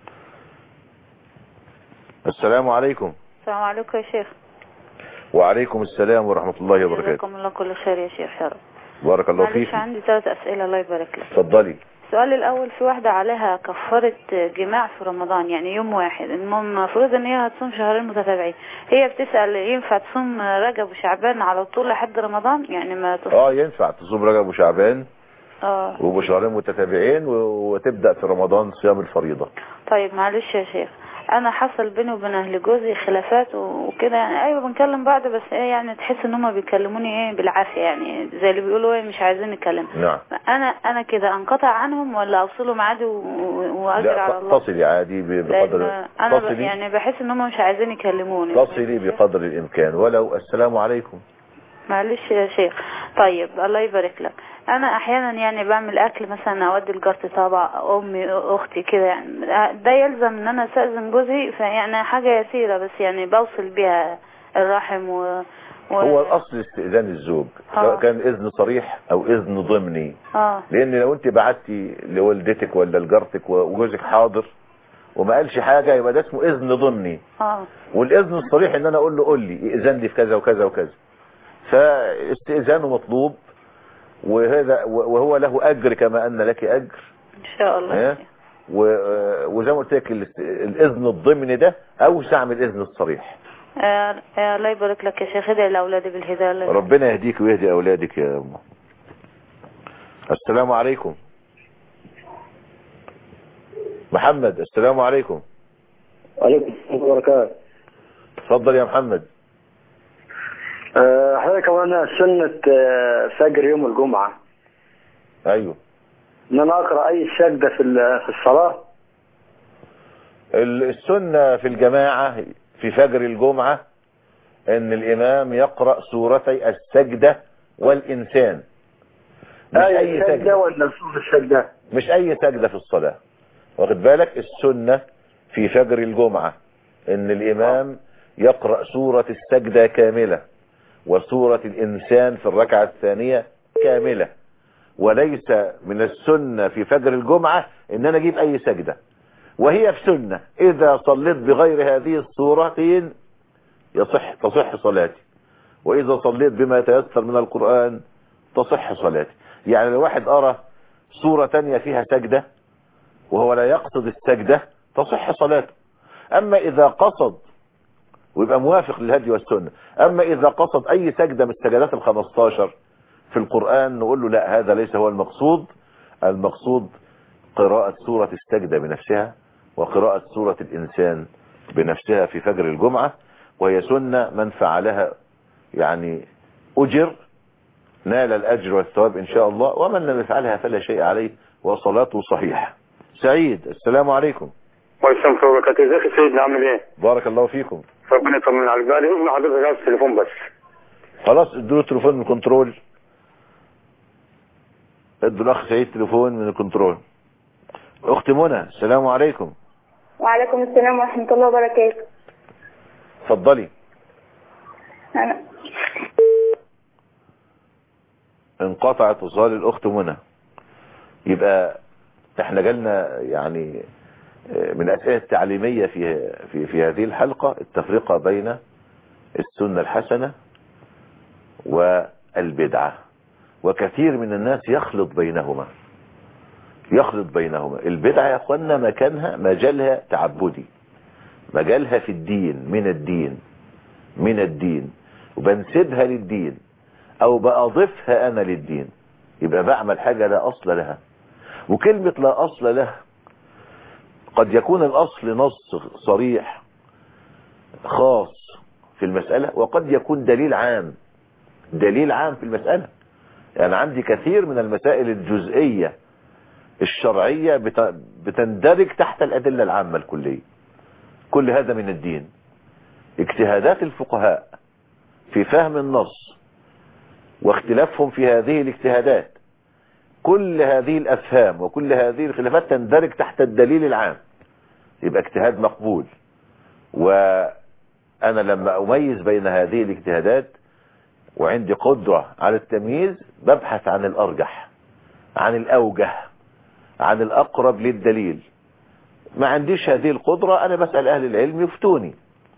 Speaker 2: السلام عليكم.
Speaker 7: السلام عليكم يا شيخ.
Speaker 2: وعليكم السلام ورحمة الله وبركاته.
Speaker 7: جزاكم الله كل خير يا شيخ يا رب.
Speaker 2: بارك الله فيك.
Speaker 7: معلش عندي ثلاث أسئلة الله يبارك لك.
Speaker 2: اتفضلي.
Speaker 7: السؤال الأول، في واحدة عليها كفارة جماع في رمضان يعني يوم واحد، المهم المفروض ان هي هتصوم شهرين متتابعين، هي بتسأل ينفع تصوم رجب وشعبان على طول لحد رمضان يعني ما تصوم؟
Speaker 2: اه ينفع تصوم رجب وشعبان
Speaker 7: اه
Speaker 2: وبشهرين متتابعين وتبدأ في رمضان صيام الفريضة.
Speaker 7: طيب معلش يا شيخ، انا حصل بيني وبين اهل جوزي خلافات وكده يعني، ايوه بنكلم بعض بس ايه يعني تحس ان هم بيكلموني ايه بالعافيه يعني زي اللي بيقولوا ايه مش عايزين نتكلم.
Speaker 2: نعم.
Speaker 7: انا انا كده انقطع عنهم ولا اوصلهم عادي واجر على الله؟
Speaker 2: تصلي عادي بقدر
Speaker 7: انا
Speaker 2: تصلي
Speaker 7: يعني بحس ان هم مش عايزين يكلموني.
Speaker 2: تصلي بقدر الامكان ولو السلام عليكم.
Speaker 7: معلش يا شيخ. طيب الله يبارك لك، انا احيانا يعني بعمل اكل مثلا اودي لجارتي طبع امي اختي كده يعني، ده يلزم ان انا استاذن جوزي فيعني حاجه يسيره بس يعني بوصل بيها الرحم و... و...
Speaker 2: هو الاصل استئذان الزوج سواء كان اذن صريح او اذن ضمني.
Speaker 7: اه
Speaker 2: لان لو انت بعتي لوالدتك ولا لجارتك وجوزك حاضر وما قالش حاجه يبقى ده اسمه اذن ضمني.
Speaker 7: اه
Speaker 2: والاذن الصريح ان انا اقول له قول لي اذن لي في كذا وكذا وكذا، فاستئذانه مطلوب وهذا وهو له اجر كما ان لك اجر
Speaker 7: ان شاء الله.
Speaker 2: وزي ما قلت لك الاذن الضمني ده اوسع من الاذن الصريح.
Speaker 7: آه الله يبارك لك يا شيخ، ادعي لاولادي بالهدايه.
Speaker 2: ربنا يهديك ويهدي اولادك يا ام. السلام عليكم. محمد السلام عليكم.
Speaker 12: وعليكم السلام وبركاته.
Speaker 2: اتفضل يا محمد.
Speaker 12: حضرتك وانا سنة فجر يوم الجمعة.
Speaker 2: ايوه.
Speaker 12: ان انا اقرأ اي سجدة في في الصلاة.
Speaker 2: السنة في الجماعة في فجر الجمعة ان الامام يقرأ سورتي السجدة والانسان. مش
Speaker 12: اي,
Speaker 2: أي
Speaker 12: سجدة,
Speaker 2: سجدة
Speaker 12: ولا سورة السجدة؟
Speaker 2: مش اي سجدة في الصلاة. واخد بالك؟ السنة في فجر الجمعة ان الامام يقرأ سورة السجدة كاملة وسورة الإنسان في الركعة الثانية كاملة، وليس من السنة في فجر الجمعة إن أنا أجيب أي سجدة. وهي في سنة إذا صليت بغير هذه السورتين يصح تصح صلاتي، وإذا صليت بما يتيسر من القرآن تصح صلاتي. يعني لو واحد أرى سورة تانية فيها سجدة وهو لا يقصد السجدة تصح صلاته. أما إذا قصد ويبقى موافق للهدي والسنة، اما اذا قصد اي سجدة من السجدات الخمستاشر في القرآن نقول له لا، هذا ليس هو المقصود. المقصود قراءة سورة السجدة بنفسها وقراءة سورة الانسان بنفسها في فجر الجمعة، وهي سنة من فعلها يعني اجر نال الاجر والثواب ان شاء الله، ومن لم يفعلها فلا شيء عليه وصلاته صحيحة. سعيد السلام عليكم.
Speaker 13: وعليكم السلام ورحمة الله وبركاته. ازيك يا سيدنا عامل ايه؟
Speaker 2: بارك الله فيكم.
Speaker 13: ربنا يطمن عليك. بقى لي ابن حضرتك عايز التليفون بس.
Speaker 2: خلاص ادوا له تليفون من الكنترول. ادوا الاخ سعيد تليفون من الكنترول. اختي منى السلام عليكم.
Speaker 14: وعليكم السلام ورحمة الله وبركاته.
Speaker 2: اتفضلي.
Speaker 14: أنا
Speaker 2: انقطع اتصال الاخت منى. يبقى احنا جالنا يعني من الأسئلة التعليمية في في في هذه الحلقة التفرقة بين السنة الحسنة والبدعة، وكثير من الناس يخلط بينهما يخلط بينهما البدعة يا اخوانا مكانها مجالها تعبدي، مجالها في الدين من الدين من الدين وبنسبها للدين او بأضيفها انا للدين، يبقى بعمل حاجة لا اصل لها. وكلمة لا اصل لها قد يكون الاصل نص صريح خاص في المسألة، وقد يكون دليل عام دليل عام في المسألة. يعني عندي كثير من المسائل الجزئية الشرعية بتندرج تحت الأدلة العامة الكلية. كل هذا من الدين. اجتهادات الفقهاء في فهم النص واختلافهم في هذه الاجتهادات كل هذه الافهام وكل هذه الخلافات تندرج تحت الدليل العام، يبقى اجتهاد مقبول. وانا لما اميز بين هذه الاجتهادات وعندي قدرة على التمييز ببحث عن الارجح، عن الاوجه، عن الاقرب للدليل. ما عنديش هذه القدرة انا بسأل اهل العلم يفتوني.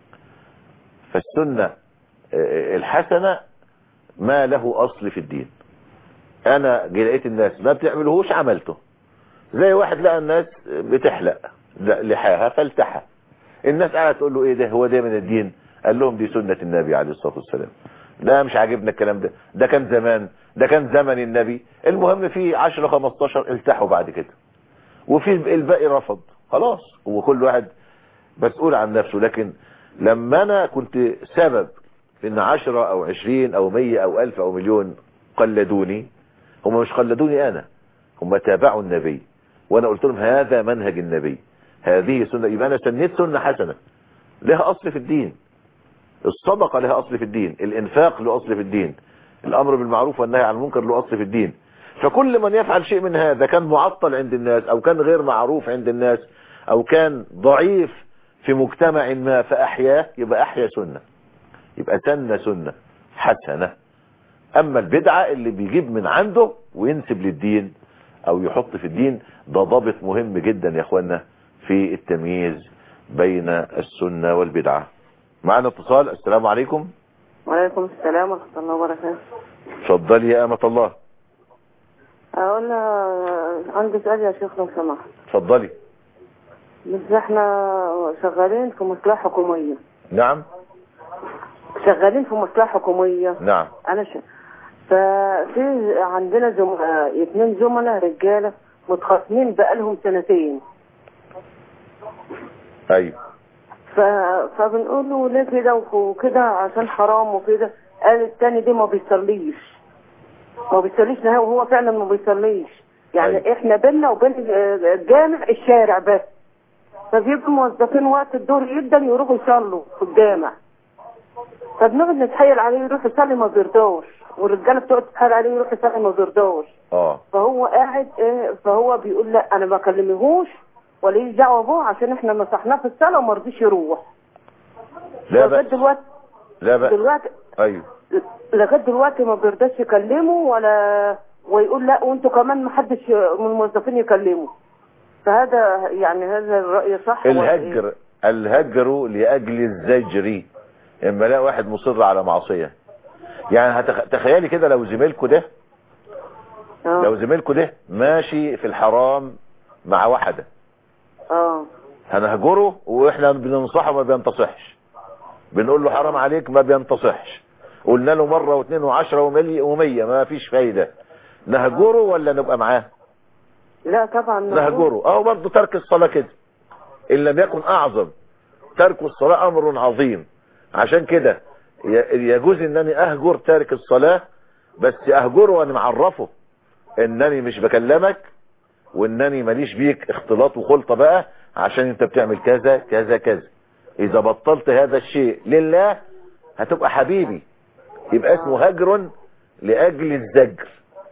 Speaker 2: فالسنة الحسنة ما له اصل في الدين. انا لقيت الناس ما بتعملهوش عملته. زي واحد لقى الناس بتحلق لحاها فالتحى، الناس قاعدة تقول له ايه ده، هو ده من الدين؟ قال لهم دي سنة النبي عليه الصلاة والسلام. لا مش عاجبنا الكلام ده، ده كان زمان، ده كان زمن النبي. المهم في عشرة خمستاشر التحوا بعد كده، وفي الباقي رفض. خلاص هو كل واحد مسؤول عن نفسه. لكن لما انا كنت سبب في ان عشرة او عشرين او مية او الف او مليون قلدوني، هم مش قلدوني انا، هم تابعوا النبي، وانا قلت لهم هذا منهج النبي، هذه سنة. يبقى انا سنيت سنة حسنة لها اصل في الدين. الصدقة لها اصل في الدين، الانفاق له اصل في الدين، الامر بالمعروف والنهي عن المنكر له اصل في الدين. فكل من يفعل شيء من هذا كان معطل عند الناس او كان غير معروف عند الناس او كان ضعيف في مجتمع ما فاحياه، يبقى احيا سنة، يبقى سن سنة حسنة. اما البدعة اللي بيجيب من عنده وينسب للدين او يحط في الدين، ده ضابط مهم جدا يا اخوانا في التمييز بين السنة والبدعة. معنا اتصال. السلام عليكم.
Speaker 15: وعليكم السلام ورحمة الله وبركاته.
Speaker 2: اتفضلي يا أمة الله.
Speaker 15: اقول عندي سؤال يا شيخ لو سمحت.
Speaker 2: اتفضلي.
Speaker 15: بس احنا شغالين في مصلحة حكومية.
Speaker 2: نعم.
Speaker 15: شغالين في مصلحة حكومية.
Speaker 2: نعم.
Speaker 15: انا ش... ففي عندنا زملاء اثنين زملاء رجالة متخاصمين بقالهم سنتين.
Speaker 2: ايوه.
Speaker 15: ف... فبنقول له ليه كده وكده عشان حرام وكده. قال التاني دي ما بيصليش ما بيصليش نهائي، وهو فعلا ما بيصليش. يعني أيوة. احنا بيننا وبين الجامع الشارع بس، فبيبقوا موظفين وقت الدور جدا يروحوا يصلوا في الجامع، فبنقعد نتحايل عليه يروح يصلي ما بيرضاش، والرجاله بتقعد تتحايل عليه يروح يصلي ما بيرضاش.
Speaker 2: اه
Speaker 15: فهو قاعد ايه، فهو بيقول لا انا ما اكلمهوش وليش دعوه بيه عشان احنا مسحناه في الصلاه وما رضيش يروح.
Speaker 2: لا بقى
Speaker 15: دلوقتي
Speaker 2: لا بقى
Speaker 15: دلوقتي
Speaker 2: ايوه
Speaker 15: لغايه دلوقتي ما بيرضاش يكلمه ولا ويقول لا وانتوا كمان ما حدش من الموظفين يكلموا. فهذا يعني هذا الرأي صح؟
Speaker 2: الهجر إيه؟ الهجر لأجل الزجر. اما لا واحد مصر على معصية، يعني هتخ... تخيلي كده لو زميلكوا ده أوه. لو زميلكوا ده ماشي في الحرام مع واحدة
Speaker 15: اه
Speaker 2: هنهجره واحنا بننصحه ما بينتصحش، بنقول له حرام عليك ما بينتصحش، قلنا له مرة واثنين وعشرة ومية ومية ما فيش فايدة، نهجره ولا نبقى معاه؟
Speaker 15: لا طبعا
Speaker 2: نهجره. اهو برضه ترك الصلاة كده ان لم يكن اعظم، ترك الصلاة امر عظيم. عشان كده يجوز انني اهجر تارك الصلاة، بس اهجره وانا معرفه انني مش بكلمك وانني ماليش بيك اختلاط وخلطة بقى عشان انت بتعمل كذا كذا كذا. اذا بطلت هذا الشيء لله هتبقى حبيبي، يبقى اسمه هجر لاجل الزجر.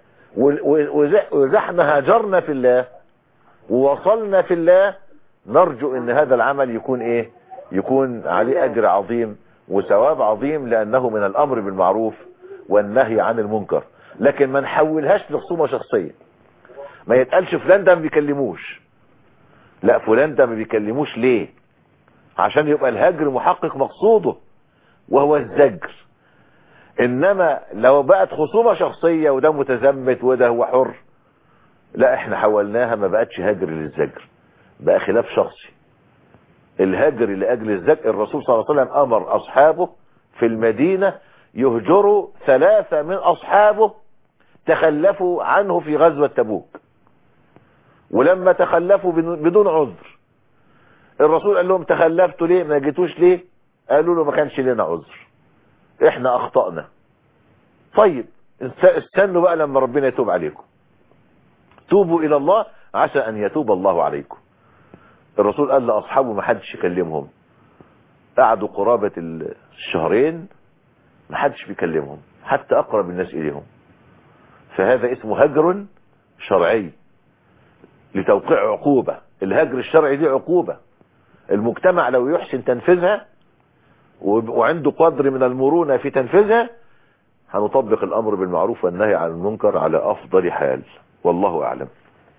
Speaker 2: واذا احنا هاجرنا في الله ووصلنا في الله نرجو ان هذا العمل يكون ايه، يكون عليه اجر عظيم وثواب عظيم، لانه من الامر بالمعروف والنهي عن المنكر. لكن ما نحولهاش لخصومه شخصيه، ما يتقالش فلان ده ما بيكلموش، لا فلان ده ما بيكلموش ليه؟ عشان يبقى الهجر محقق مقصوده وهو الزجر. انما لو بقت خصومه شخصيه وده متزمت وده هو حر، لا احنا حولناها ما بقتش هجر للزجر، بقى خلاف شخصي. الهجر لاجل الزجر، الرسول صلى الله عليه وسلم امر اصحابه في المدينة يهجروا ثلاثة من اصحابه تخلفوا عنه في غزوة تبوك، ولما تخلفوا بدون عذر الرسول قال لهم تخلفتوا ليه، ما جيتوش ليه؟ قالوا له ما كانش لنا عذر، احنا اخطأنا. طيب استنوا بقى لما ربنا يتوب عليكم، توبوا الى الله عسى ان يتوب الله عليكم. الرسول قال لاصحابه ما حدش يكلمهم، قعدوا قرابة الشهرين ما حدش بيكلمهم حتى اقرب الناس اليهم. فهذا اسمه هجر شرعي لتوقيع عقوبة. الهجر الشرعي دي عقوبة، المجتمع لو يحسن تنفيذها وعنده قدر من المرونة في تنفيذها هنطبق الأمر بالمعروف والنهي عن المنكر على أفضل حال، والله أعلم.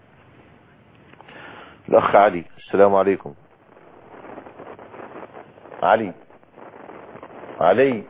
Speaker 2: الأخ علي، السلام عليكم. علي علي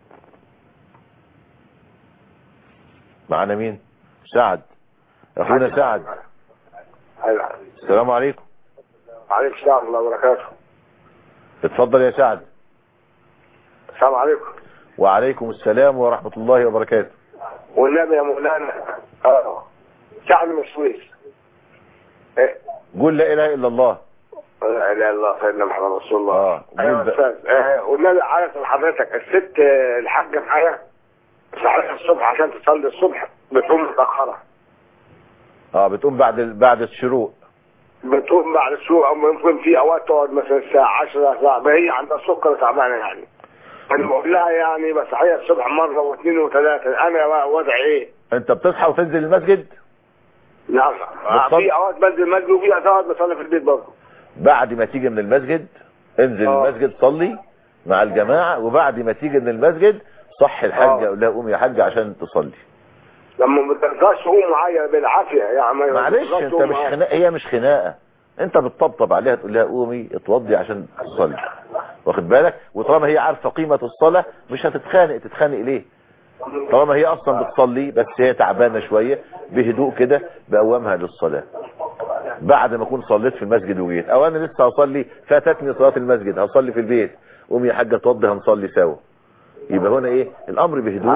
Speaker 2: معنا مين؟ سعد، أخونا سعد. السلام عليكم.
Speaker 13: عليكم السلام ورحمة الله وبركاته.
Speaker 2: اتفضل يا سعد.
Speaker 13: السلام عليكم.
Speaker 2: وعليكم السلام ورحمة الله وبركاته.
Speaker 13: والنبي يا مولانا اه سعد من السويس.
Speaker 2: إيه؟ قول لا اله الا الله.
Speaker 13: لا اله الا الله سيدنا محمد رسول الله.
Speaker 2: اه
Speaker 13: ايوه يا استاذ. آه والنبي عارف حضرتك الست الحاجه معايا صحيح الصبح عشان تصلي الصبح بتقوم متاخره.
Speaker 2: اه بتقوم بعد بعد الشروق.
Speaker 13: بتقوم بعد الشروق او ممكن في اوقات تقعد مثلا الساعه عشرة ساعه، هي عندها سكر تعبانه يعني. انا بقول لها يعني بصحيها الصبح مره واثنين وثلاثه، انا وضعي ايه؟
Speaker 2: انت بتصحى وتنزل المسجد؟
Speaker 13: نعم. في اوقات بنزل المسجد وفي اوقات بصلي في البيت برضه.
Speaker 2: بعد ما تيجي من المسجد انزل أوه. المسجد صلي مع الجماعه، وبعد ما تيجي من المسجد صح الحاجه قول لها قومي يا حاجه عشان تصلي.
Speaker 13: لما ما بترضاش تقوم معايا بالعافيه يعني.
Speaker 2: معلش انت مش خناقه، هي مش خناقه، انت بتطبطب عليها تقول لها قومي اتوضي عشان تصلي، واخد بالك؟ وطالما هي عارفه قيمه الصلاه مش هتتخانق. تتخانق ليه؟ طالما هي اصلا بتصلي بس هي تعبانه شويه، بهدوء كده بقومها للصلاه بعد ما اكون صليت في المسجد وجيت، او انا لسه هصلي فاتتني صلاه المسجد هصلي في البيت، قومي يا حاجه اتوضي هنصلي سوا. يبقى هنا ايه الامر بهدوء.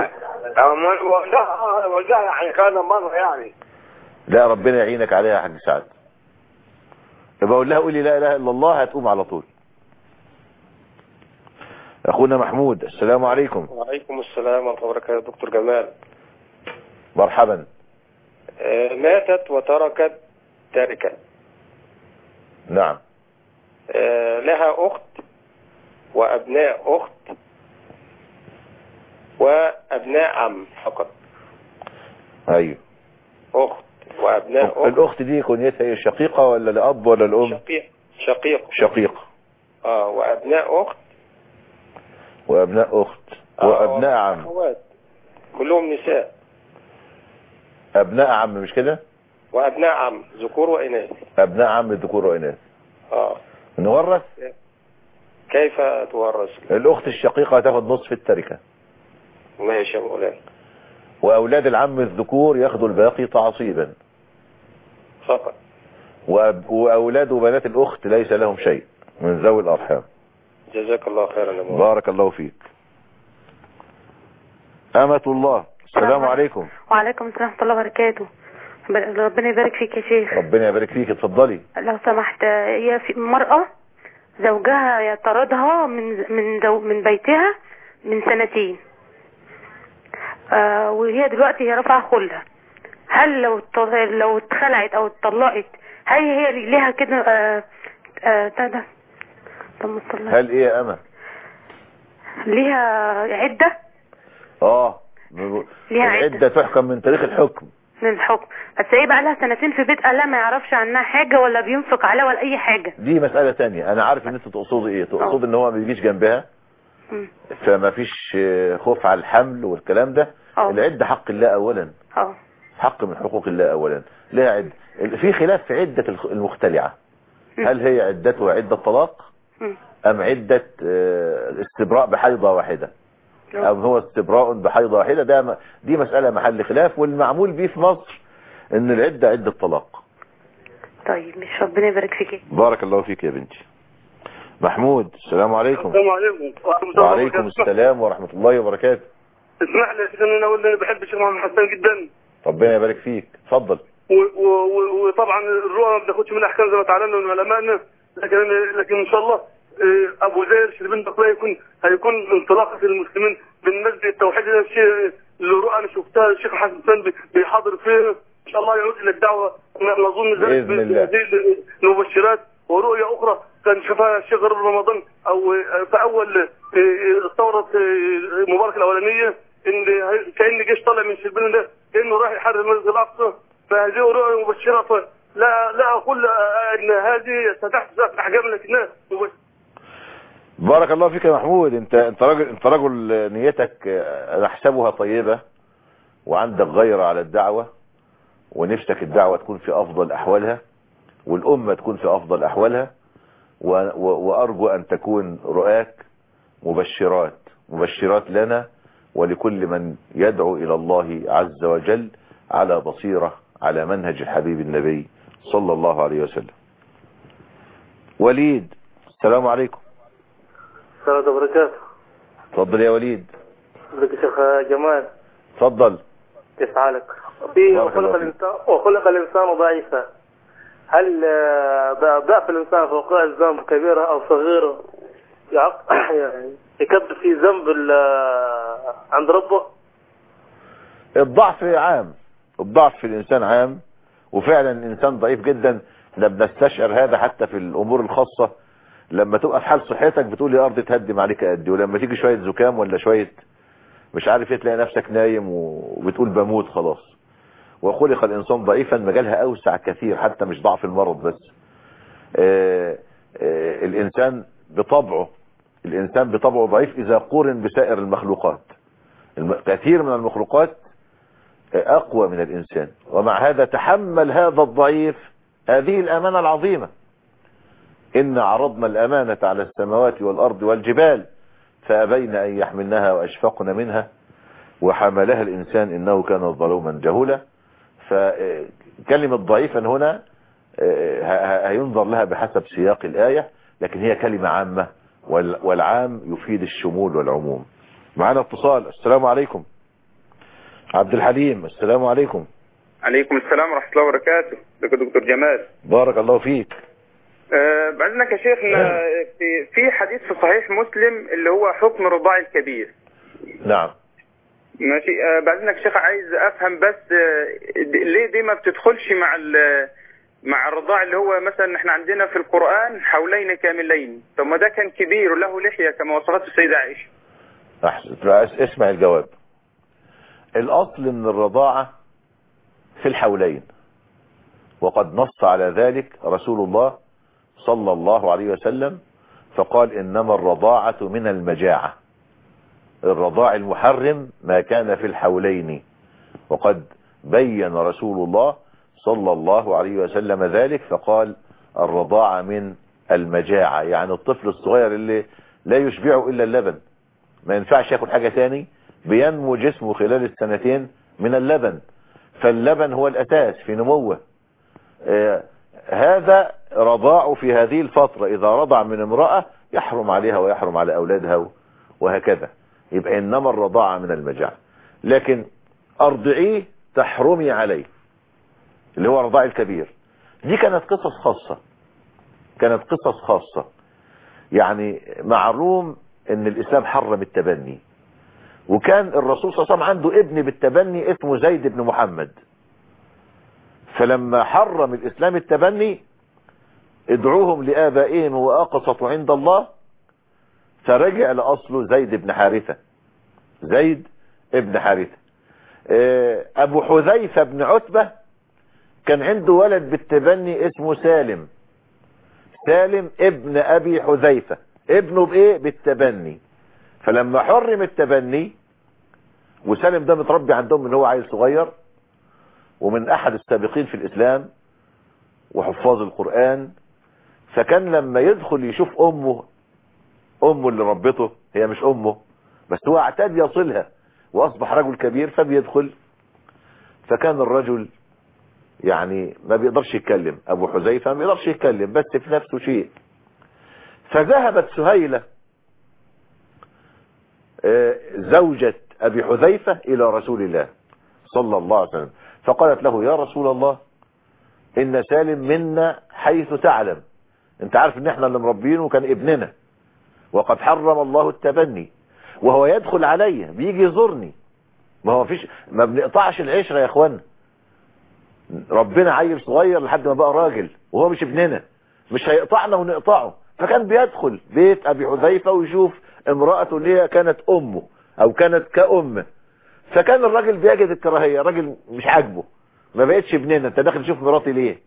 Speaker 13: لا يعني كان مره يعني.
Speaker 2: لا ربنا يعينك عليها يا حاج سعد. بقول لها قولي لا اله الا الله هتقوم على طول. اخونا محمود، السلام عليكم.
Speaker 16: وعليكم السلام ورحمه الله وبركاته. دكتور جمال
Speaker 2: مرحبا.
Speaker 16: آه ماتت وتركت تاركة.
Speaker 2: نعم.
Speaker 16: آه لها اخت وابناء اخت وابناء عم فقط.
Speaker 2: ايوه
Speaker 16: اخت وابناء اخت.
Speaker 2: الاخت دي كنيتها ايه، شقيقه ولا لاب ولا الام؟
Speaker 16: شقيق. شقيق
Speaker 2: شقيق.
Speaker 16: اه وابناء اخت
Speaker 2: وابناء اخت وابناء
Speaker 16: آه
Speaker 2: عم.
Speaker 16: اخوات كلهم نساء.
Speaker 2: ابناء عم مش كده؟
Speaker 16: وابناء عم ذكور واناث.
Speaker 2: ابناء عم ذكور واناث.
Speaker 16: اه
Speaker 2: نورث؟
Speaker 16: كيف تورث؟
Speaker 2: الاخت الشقيقه هتاخد نصف التركه.
Speaker 16: ماشي يا مولانا.
Speaker 2: واولاد العم الذكور ياخدوا الباقي تعصيبا
Speaker 16: فقط.
Speaker 2: وأب... واولاد وبنات الاخت ليس لهم شيء من ذوي الارحام.
Speaker 16: جزاك الله خيرا يا مولانا.
Speaker 2: بارك الله فيك. أمة الله، السلام عليكم.
Speaker 17: وعليكم السلام ورحمة الله وبركاته. ربنا يبارك فيك يا شيخ.
Speaker 2: ربنا يبارك فيك، اتفضلي.
Speaker 17: لو سمحت، هي في مرأة زوجها يطردها من من زو من بيتها من سنتين، آه وهي دلوقتي هي رافعه خلة. هل لو لو اتخلعت او اتطلقت هل هي ليها كده آه آه ده
Speaker 2: هل ايه يا أمة؟
Speaker 17: ليها عدة؟
Speaker 2: اه
Speaker 17: ليها
Speaker 2: عدة تحكم من تاريخ الحكم.
Speaker 17: من الحكم، بس هي بقى لها سنتين في بيت لا ما يعرفش عنها حاجة ولا بينفق عليها ولا اي حاجة.
Speaker 2: دي مسألة تانية. انا عارف ان انت تقصدي ايه، تقصد ان هو ما بيجيش جنبها م. فما فيش خوف على الحمل والكلام ده. أوه. العدة حق الله اولا.
Speaker 17: اه
Speaker 2: حق من حقوق الله اولا. لها عدة. في خلاف في عدة المختلعة، هل هي عدتها عدة طلاق م. ام عدة استبراء بحيضة واحدة او هو استبراء بحيضة واحدة. ده دي مسألة محل خلاف، والمعمول بيه في مصر ان العدة عدة طلاق.
Speaker 17: طيب مش ربنا يبارك فيك.
Speaker 2: بارك الله فيك يا بنتي. محمود، السلام عليكم.
Speaker 18: السلام عليكم.
Speaker 2: وعليكم السلام ورحمة الله وبركاته.
Speaker 18: اسمح لي يا شيخ، انا اقول انا بحب الشيخ محمد حسان جدا.
Speaker 2: ربنا يبارك فيك، اتفضل.
Speaker 18: وطبعا الرؤى ما بناخدش منها احكام زي ما تعلمنا من علمائنا، لكن لكن ان شاء الله ابو زير شربين بقى يكون هيكون انطلاقه المسلمين من مسجد التوحيد. ده الشيء اللي رؤى انا شفتها الشيخ حسن بيحاضر فيها، ان شاء الله يعود الى الدعوه. نظن ذلك بهذه المبشرات. ورؤيه اخرى كان شافها الشيخ قبل رمضان او في اول ثوره مبارك الاولانيه، ان كان جيش طالع من شربين ده كانه راح يحرر المسجد الاقصى، ف فهذه رؤيا مبشرة، لا لا أقول أن هذه ستحدث أحجام لكنها
Speaker 2: بارك الله فيك يا محمود. انت انت راجل انت رجل نيتك نحسبها طيبة، وعندك غيرة على الدعوة، ونفسك الدعوة تكون في افضل احوالها، والامة تكون في افضل احوالها، وارجو ان تكون رؤاك مبشرات مبشرات لنا ولكل من يدعو الى الله عز وجل على بصيرة على منهج الحبيب النبي صلى الله عليه وسلم. وليد، السلام عليكم.
Speaker 12: السلام عليكم وبركاته.
Speaker 2: اتفضل يا وليد.
Speaker 12: ازيك يا شيخ جمال؟
Speaker 2: اتفضل.
Speaker 12: كيف حالك؟ في وخلق الانسان وخلق الانسان ضعيفا، هل ضعف الانسان في وقوع الذنب كبيرة او صغيرة يعني يكبر في ذنب عند ربه؟
Speaker 2: الضعف عام، الضعف في الانسان عام، وفعلا الانسان ضعيف جدا. احنا بنستشعر هذا حتى في الامور الخاصة، لما تبقى في حال صحتك بتقول يا ارض تهدم عليك قدي، ولما تيجي شوية زكام ولا شوية مش عارف ايه تلاقي نفسك نايم وبتقول بموت خلاص. وخلق الانسان ضعيفا مجالها اوسع كثير، حتى مش ضعف المرض بس. آآ آآ الانسان بطبعه الانسان بطبعه ضعيف اذا قورن بسائر المخلوقات. كثير من المخلوقات اقوى من الانسان، ومع هذا تحمل هذا الضعيف هذه الامانة العظيمة. إن عرضنا الأمانة على السماوات والأرض والجبال فأبين أن يحملنها وأشفقن منها وحملها الإنسان إنه كان ظلوما جهولا. فكلمة ضعيفا هنا هينظر لها بحسب سياق الآية، لكن هي كلمة عامة، والعام يفيد الشمول والعموم. معنا اتصال. السلام عليكم. عبد الحليم، السلام عليكم.
Speaker 19: عليكم السلام ورحمة الله وبركاته. دكتور جمال،
Speaker 2: بارك الله فيك.
Speaker 19: أه بعدنا يا شيخنا، في في حديث في صحيح مسلم اللي هو حكم رضاع الكبير.
Speaker 2: نعم
Speaker 19: ماشي. أه بعدنا يا شيخ عايز افهم بس أه ليه دي ما بتدخلش مع مع الرضاع اللي هو مثلا احنا عندنا في القرآن حولين كاملين، طب ما ده كان كبير وله لحية كما وصفته السيدة عائشة.
Speaker 2: احسن. اسمع الجواب. الاصل ان الرضاعة في الحولين، وقد نص على ذلك رسول الله صلى الله عليه وسلم فقال إنما الرضاعة من المجاعة. الرضاع المحرم ما كان في الحولين، وقد بين رسول الله صلى الله عليه وسلم ذلك فقال الرضاعة من المجاعة، يعني الطفل الصغير اللي لا يشبعه إلا اللبن، ما ينفعش ياكل حاجة تاني، بينمو جسمه خلال السنتين من اللبن، فاللبن هو الأساس في نموه. آه هذا رضاع في هذه الفترة، إذا رضع من امرأة يحرم عليها ويحرم على أولادها وهكذا. يبقى إنما الرضاعة من المجاعة، لكن أرضعيه تحرمي عليه اللي هو رضاع الكبير. دي كانت قصص خاصة كانت قصص خاصة يعني معلوم ان الإسلام حرم التبني، وكان الرسول صلى الله عليه وسلم عنده ابن بالتبني اسمه زيد بن محمد، فلما حرم الإسلام التبني ادعوهم لآبائهم وأقسط عند الله، فرجع لأصله زيد بن حارثة زيد بن حارثة. أبو حذيفة بن عتبة كان عنده ولد بالتبني اسمه سالم سالم ابن أبي حذيفة، ابنه بإيه؟ بالتبني. فلما حرم التبني، وسالم ده متربي عندهم من هو عيل صغير، ومن أحد السابقين في الإسلام وحفاظ القرآن، فكان لما يدخل يشوف أمه أمه اللي ربته، هي مش أمه بس هو اعتاد يصلها وأصبح رجل كبير فبيدخل، فكان الرجل يعني ما بيقدرش يتكلم، أبو حذيفة ما بيقدرش يتكلم بس في نفسه شيء. فذهبت سهيلة زوجة أبي حذيفة إلى رسول الله صلى الله عليه وسلم، فقالت له يا رسول الله إن سالم منا حيث تعلم، انت عارف ان احنا اللي مربينه وكان ابننا، وقد حرم الله التبني، وهو يدخل علي بيجي يزورني، ما هو فيش ما بنقطعش العشرة يا اخوانا، ربنا عيل صغير لحد ما بقى راجل وهو مش ابننا، مش هيقطعنا ونقطعه. فكان بيدخل بيت ابي حذيفة ويشوف امرأته اللي هي كانت امه او كانت كأمه، فكان الراجل بيجد الكراهية، الراجل مش عاجبه ما بقتش ابننا، انت داخل تشوف مراتي ليه؟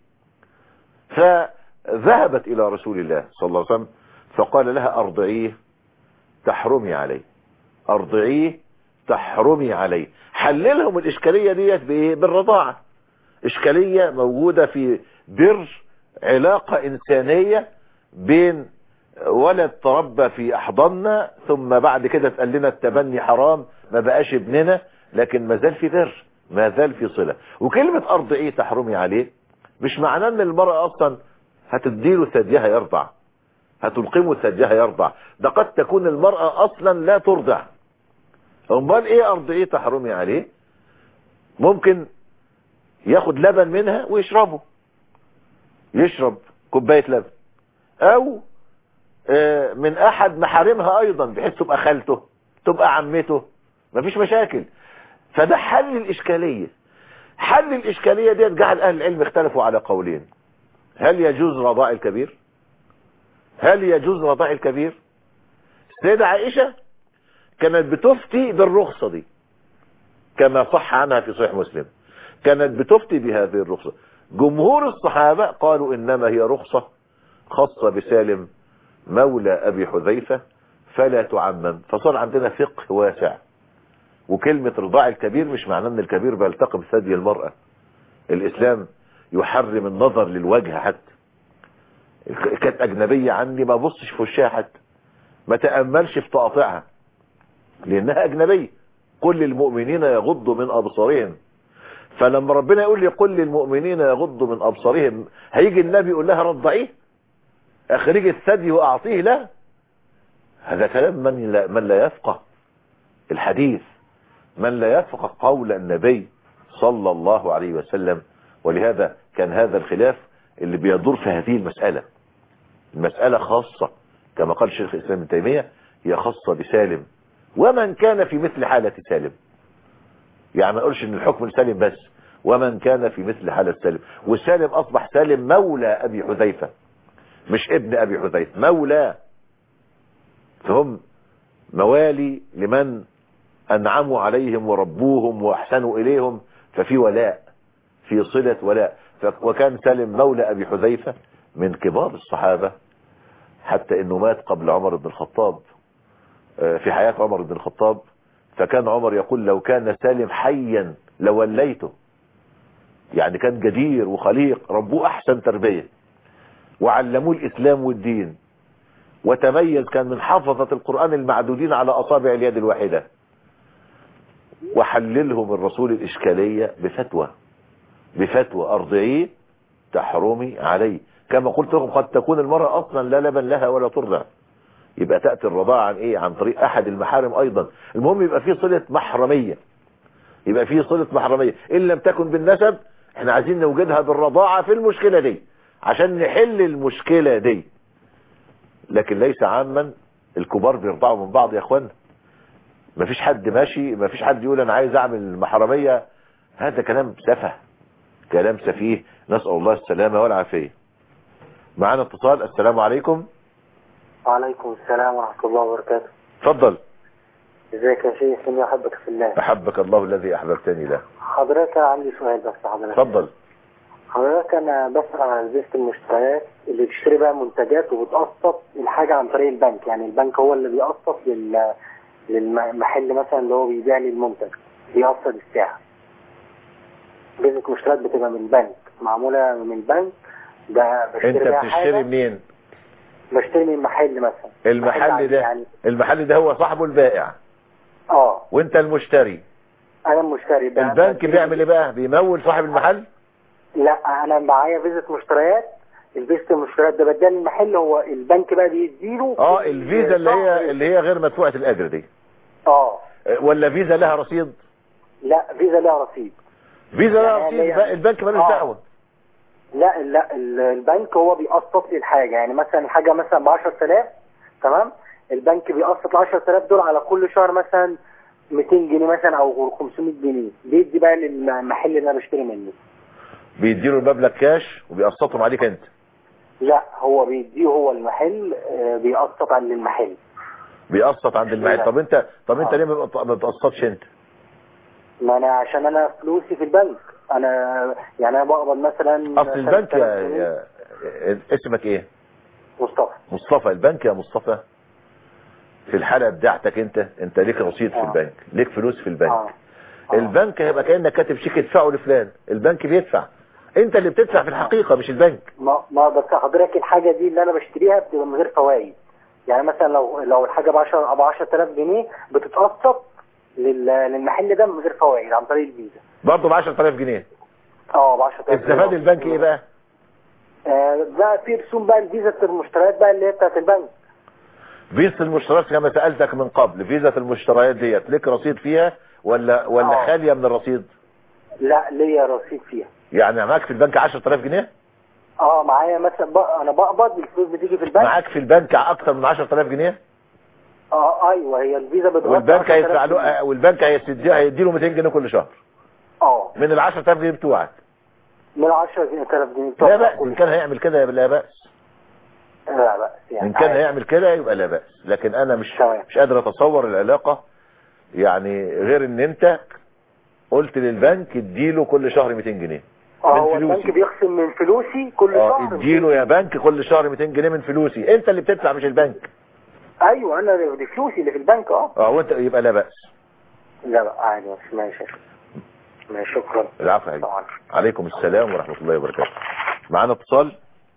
Speaker 2: فذهبت الى رسول الله صلى الله عليه وسلم فقال لها ارضعيه تحرمي عليه، ارضعيه تحرمي عليه. حللهم الاشكالية ديت بايه؟ بالرضاعة. اشكالية موجودة في بر علاقة انسانية بين ولد تربى في احضاننا ثم بعد كده تقال لنا التبني حرام، ما بقاش ابننا، لكن ما زال في بر، ما زال في صلة. وكلمة ارضعيه تحرمي عليه مش معناه ان المرأة اصلا هتديله ثديها يرضع، هتلقمه ثديها يرضع، ده قد تكون المرأة اصلا لا ترضع. امال ايه ارضعيه تحرمي عليه؟ ممكن ياخد لبن منها ويشربه، يشرب كوباية لبن، او من احد محارمها ايضا بحيث تبقى خالته تبقى عمته، مفيش مشاكل. فده حل الاشكالية. حل الاشكالية دي جعل اهل العلم اختلفوا على قولين: هل يجوز رضاع الكبير؟ هل يجوز رضاع الكبير؟ السيدة عائشة كانت بتفتي بالرخصة دي كما صح عنها في صحيح مسلم، كانت بتفتي بهذه الرخصة. جمهور الصحابة قالوا انما هي رخصة خاصة بسالم مولى ابي حذيفة فلا تعمم. فصار عندنا فقه واسع. وكلمة رضاع الكبير مش معناه ان الكبير بيلتقم ثدي المرأة. الاسلام يحرم النظر للوجه حتى. كانت اجنبية عني ما بصش في وشها حتى، ما تأملش في تقاطعها لانها اجنبية. قل للمؤمنين يغضوا من ابصارهم. فلما ربنا يقول لي قل للمؤمنين يغضوا من ابصارهم، هيجي النبي يقول لها رضعيه اخرج الثدي واعطيه له؟ هذا كلام من لا, من لا يفقه الحديث، من لا يفقه قول النبي صلى الله عليه وسلم. ولهذا كان هذا الخلاف اللي بيدور في هذه المسألة. المسألة خاصة كما قال شيخ الإسلام ابن تيمية، هي خاصة بسالم ومن كان في مثل حالة سالم. يعني ما اقولش ان الحكم سالم بس، ومن كان في مثل حالة سالم. وسالم اصبح سالم مولى ابي حذيفة، مش ابن ابي حذيفة، مولى. فهم موالي لمن انعموا عليهم وربوهم واحسنوا اليهم، ففي ولاء، في صلة ولاء. وكان سالم مولى ابي حذيفة من كبار الصحابة، حتى انه مات قبل عمر بن الخطاب في حياة عمر بن الخطاب. فكان عمر يقول لو كان سالم حيا لوليته. يعني كان جدير وخليق، ربوه احسن تربية وعلموه الاسلام والدين، وتميز، كان من حفظة القرآن المعدودين على اصابع اليد الواحدة. وحللهم الرسول الاشكالية بفتوى، بفتوى ارضعيه تحرمي عليه. كما قلت لكم قد تكون المرأة اصلا لا لبن لها ولا ترضع، يبقى تأتي الرضاعة عن ايه؟ عن طريق احد المحارم ايضا. المهم يبقى فيه صلة محرمية، يبقى فيه صلة محرمية. ان لم تكن بالنسب احنا عايزين نوجدها بالرضاعة في المشكلة دي عشان نحل المشكلة دي. لكن ليس عاما الكبار بيرضعوا من بعض يا اخوانا. مفيش حد ماشي، مفيش حد يقول انا عايز اعمل محرمية. هذا كلام سفه، كلام سفيه. نسأل الله السلامة والعافية. معنا اتصال. السلام عليكم.
Speaker 20: وعليكم السلام ورحمة الله وبركاته.
Speaker 2: تفضل.
Speaker 20: ازيك يا شيخ؟ اني احبك في الله.
Speaker 2: احبك الله الذي احببتني له.
Speaker 20: حضرتك عندي سؤال بس حضرتك.
Speaker 2: تفضل.
Speaker 20: حضرتك انا بسأل عن فيزة المشتريات اللي بتشتري بقى منتجات وبتقسط الحاجة عن طريق البنك. يعني البنك هو اللي بيقسط لل... للمحل مثلا اللي هو بيبيع لي المنتج، بيقسط السعر. فيزة المشتريات بتبقى من البنك، معمولة من البنك. ده بشتري
Speaker 2: انت
Speaker 20: بيها
Speaker 2: بتشتري
Speaker 20: حاجة.
Speaker 2: منين؟
Speaker 20: بشتري من محل مثلا.
Speaker 2: المحل ده يعني المحل ده هو صاحبه البائع.
Speaker 20: اه.
Speaker 2: وانت المشتري.
Speaker 20: انا المشتري بقى.
Speaker 2: البنك بيعمل ايه بقى؟ بيمول صاحب المحل؟
Speaker 20: لا، انا معايا فيزة مشتريات. الفيزة المشتريات ده بدل المحل، هو البنك بقى بيديله.
Speaker 2: اه الفيزا اللي هي اللي هي غير مدفوعة الاجر دي.
Speaker 20: اه.
Speaker 2: ولا فيزا لها رصيد؟
Speaker 20: لا، فيزا لها رصيد.
Speaker 2: فيزا لها رصيد. يعني البنك مالوش دعوه.
Speaker 20: لا لا، البنك هو بيقسط لي الحاجة. يعني مثلا الحاجة مثلا ب عشرة آلاف، تمام؟ البنك بيقسط ال عشرة آلاف دول على كل شهر مثلا مئتين جنيه مثلا او خمسمائة جنيه، بيدي بقى للمحل اللي انا بشتري منه.
Speaker 2: بيديله المبلغ كاش وبيقسطهم عليك انت؟
Speaker 20: لا، هو بيديه هو المحل، بيقسط عند المحل.
Speaker 2: بيقسط عند المحل. طب انت طب انت آه. ليه ما بتقسطش انت؟
Speaker 20: ما انا عشان انا فلوسي في البنك. انا يعني انا بقبض مثلا
Speaker 2: اصل البنك يا, يا اسمك ايه؟
Speaker 20: مصطفى.
Speaker 2: مصطفى. البنك يا مصطفى في الحالة بتاعتك انت انت ليك رصيد في
Speaker 20: آه.
Speaker 2: البنك، ليك فلوس في البنك.
Speaker 20: آه.
Speaker 2: آه. البنك هيبقى كأنك كاتب شيك ادفعه لفلان، البنك بيدفع، انت اللي بتدفع في الحقيقة مش البنك.
Speaker 20: ما ما بس حضرتك الحاجه دي اللي انا بشتريها بتبقى من غير فوائد. يعني مثلا لو لو الحاجه ب عشرة ب عشرة آلاف جنيه بتتقسط لل... للمحل ده من غير فوائد عن طريق الفيزا.
Speaker 2: برضه ب عشرة آلاف جنيه.
Speaker 20: اه ب عشرة آلاف جنيه.
Speaker 2: استفاد البنك ايه بقى؟
Speaker 20: آه بقى في رسوم بقى الفيزا المشتريات بقى اللي هي بتاعت البنك.
Speaker 2: فيزا المشتريات كما سألتك من قبل، فيزا المشتريات ديت ليك رصيد فيها ولا ولا
Speaker 20: آه.
Speaker 2: خالية من الرصيد؟
Speaker 20: لا ليا رصيد فيها.
Speaker 2: يعني معاك في البنك عشرة آلاف جنيه؟
Speaker 20: اه معايا مثلا بق... انا بقبض الفلوس بتيجي في البنك.
Speaker 2: معاك في البنك اكتر من عشرة آلاف جنيه؟
Speaker 20: اه ايوه هي الفيزا بتغطي.
Speaker 2: والبنك هيدفع له والبنك هيدي هيدي له مئتين جنيه كل شهر.
Speaker 20: اه
Speaker 2: من ال عشرة آلاف جنيه بتوعك.
Speaker 20: من عشرة آلاف جنيه بتوعك.
Speaker 2: لا بأس، ان كان هيعمل كده يبقى لا بأس.
Speaker 20: لا بأس يعني.
Speaker 2: ان كان هيعمل كده يبقى لا بأس، لكن انا مش طبعا. مش قادر اتصور العلاقة، يعني غير ان انت قلت للبنك اديله كل شهر مئتين جنيه.
Speaker 20: اه هو البنك بيخصم من فلوسي كل
Speaker 2: اه
Speaker 20: شهر.
Speaker 2: اديله يا بنك كل شهر مئتين جنيه من فلوسي، انت اللي بتدفع مش البنك.
Speaker 20: ايوه انا دي فلوسي اللي في البنك. اه
Speaker 2: اه وانت يبقى لا بأس.
Speaker 20: لا لا عادي ماشي ماشي شكرا.
Speaker 2: العفو عليكم. عليكم السلام ورحمة الله وبركاته. معانا اتصال.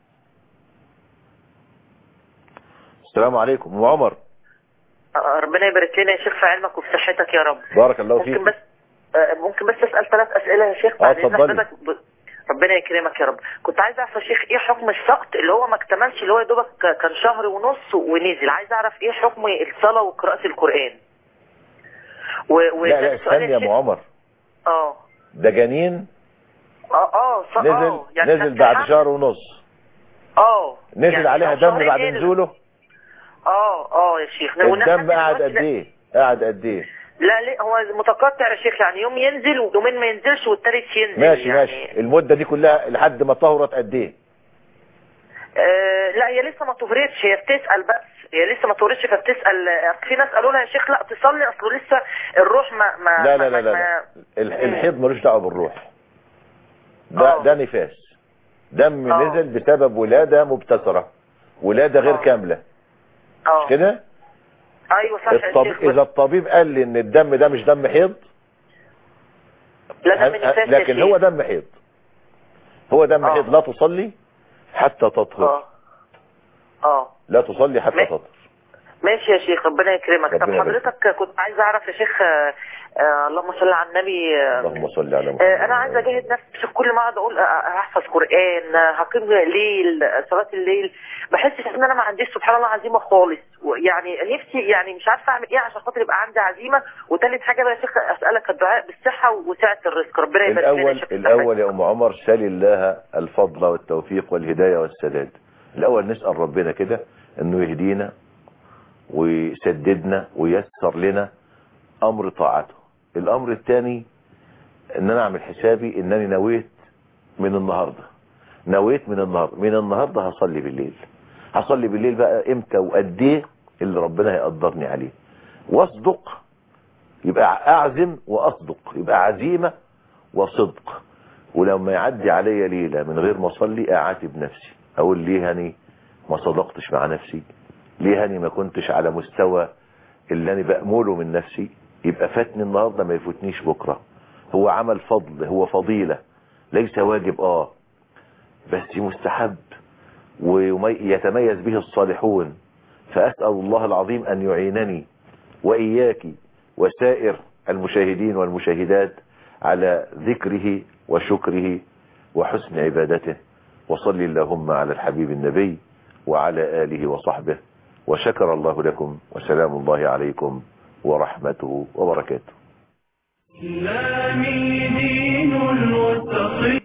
Speaker 2: السلام عليكم ام عمر.
Speaker 21: ربنا يبارك لنا يا شيخ في علمك وفي صحتك يا رب.
Speaker 2: بارك الله فيك.
Speaker 21: ممكن بس ممكن بس اسال ثلاث اسئله يا شيخ
Speaker 2: بعد اذن حضرتك؟
Speaker 21: ربنا يكرمك يا رب. كنت عايز اعرف يا شيخ ايه حكم السقط اللي هو ما اكتملش، اللي هو يا دوبك كان شهر ونص ونزل، عايز اعرف ايه حكم الصلاه وقراءه القران.
Speaker 2: و... لا لا استنى يا ام عمر.
Speaker 21: اه
Speaker 2: ده جنين.
Speaker 21: اه اه
Speaker 2: نزل أوه. يعني نزل بعد شهر ونص.
Speaker 21: اه
Speaker 2: نزل يعني عليها دم بعد نزوله.
Speaker 21: اه اه يا شيخ.
Speaker 2: الدم قاعد قد ايه؟ قاعد قد ايه؟
Speaker 21: لا ليه هو متقطع يا شيخ، يعني يوم ينزل ويومين ما ينزلش والتالت ينزل.
Speaker 2: ماشي
Speaker 21: يعني
Speaker 2: ماشي. المدة دي كلها لحد ما طهرت قد ايه؟
Speaker 21: آه لا هي لسه ما طهرتش، هي بتسأل بس، هي لسه ما طهرتش فبتسأل. في ناس قالوا لها يا شيخ لا تصلي اصله لسه الروح ما ما
Speaker 2: لا لا
Speaker 21: ما
Speaker 2: لا, لا, لا. الحيض ملوش دعوه بالروح. ده أوه. ده نفاس. دم أوه. نزل بسبب ولادة مبتسرة، ولادة غير أوه. كاملة. مش كده؟
Speaker 21: ايوه صح.
Speaker 2: الطبيب اذا الطبيب قال لي ان الدم ده مش دم حيض
Speaker 21: لا دم نفاس،
Speaker 2: لكن هو دم حيض، هو دم حيض لا تصلي حتى تطهر.
Speaker 21: اه اه
Speaker 2: لا تصلي حتى م... تطهر.
Speaker 21: ماشي يا شيخ ربنا يكرمك. طب حضرتك كنت عايز اعرف يا شيخ آه آه اللهم صل على النبي. آه
Speaker 2: اللهم صل على محمد.
Speaker 21: آه انا عايز اجاهد نفسي كل ما اقعد اقول هحفظ قران، هقيم ليل، صلاه الليل، بحس ان انا ما عنديش سبحان الله عزيمه خالص، يعني نفسي يعني مش عارفه اعمل ايه عشان خاطر يبقى عندي عزيمه. وثالث حاجه بقى يا شيخ اسالك الدعاء بالصحه وسعه الرزق، ربنا يبارك لنا
Speaker 2: الاول الاول يا ام عمر سال الله الفضل والتوفيق والهدايه والسداد. الاول نسال ربنا كده انه يهدينا ويسددنا وييسر لنا امر طاعته. الامر الثاني ان انا اعمل حسابي انني نويت من النهارده نويت من النهارده من النهارده هصلي بالليل. هصلي بالليل بقى امتى وقد ايه اللي ربنا هيقدرني عليه، واصدق يبقى اعزم واصدق، يبقى عزيمه وصدق. ولما يعدي عليا ليله من غير ما اصلي اعاتب نفسي، اقول ليه هني ما صدقتش مع نفسي، ليه هني ما كنتش على مستوى اللي انا بأموله من نفسي. يبقى فاتني النهارده ما يفوتنيش بكره. هو عمل فضل، هو فضيله ليس واجب اه بس مستحب ويتميز به الصالحون. فأسأل الله العظيم أن يعينني وإياك وسائر المشاهدين والمشاهدات على ذكره وشكره وحسن عبادته. وصل اللهم على الحبيب النبي وعلى آله وصحبه. وشكر الله لكم وسلام الله عليكم ورحمته وبركاته.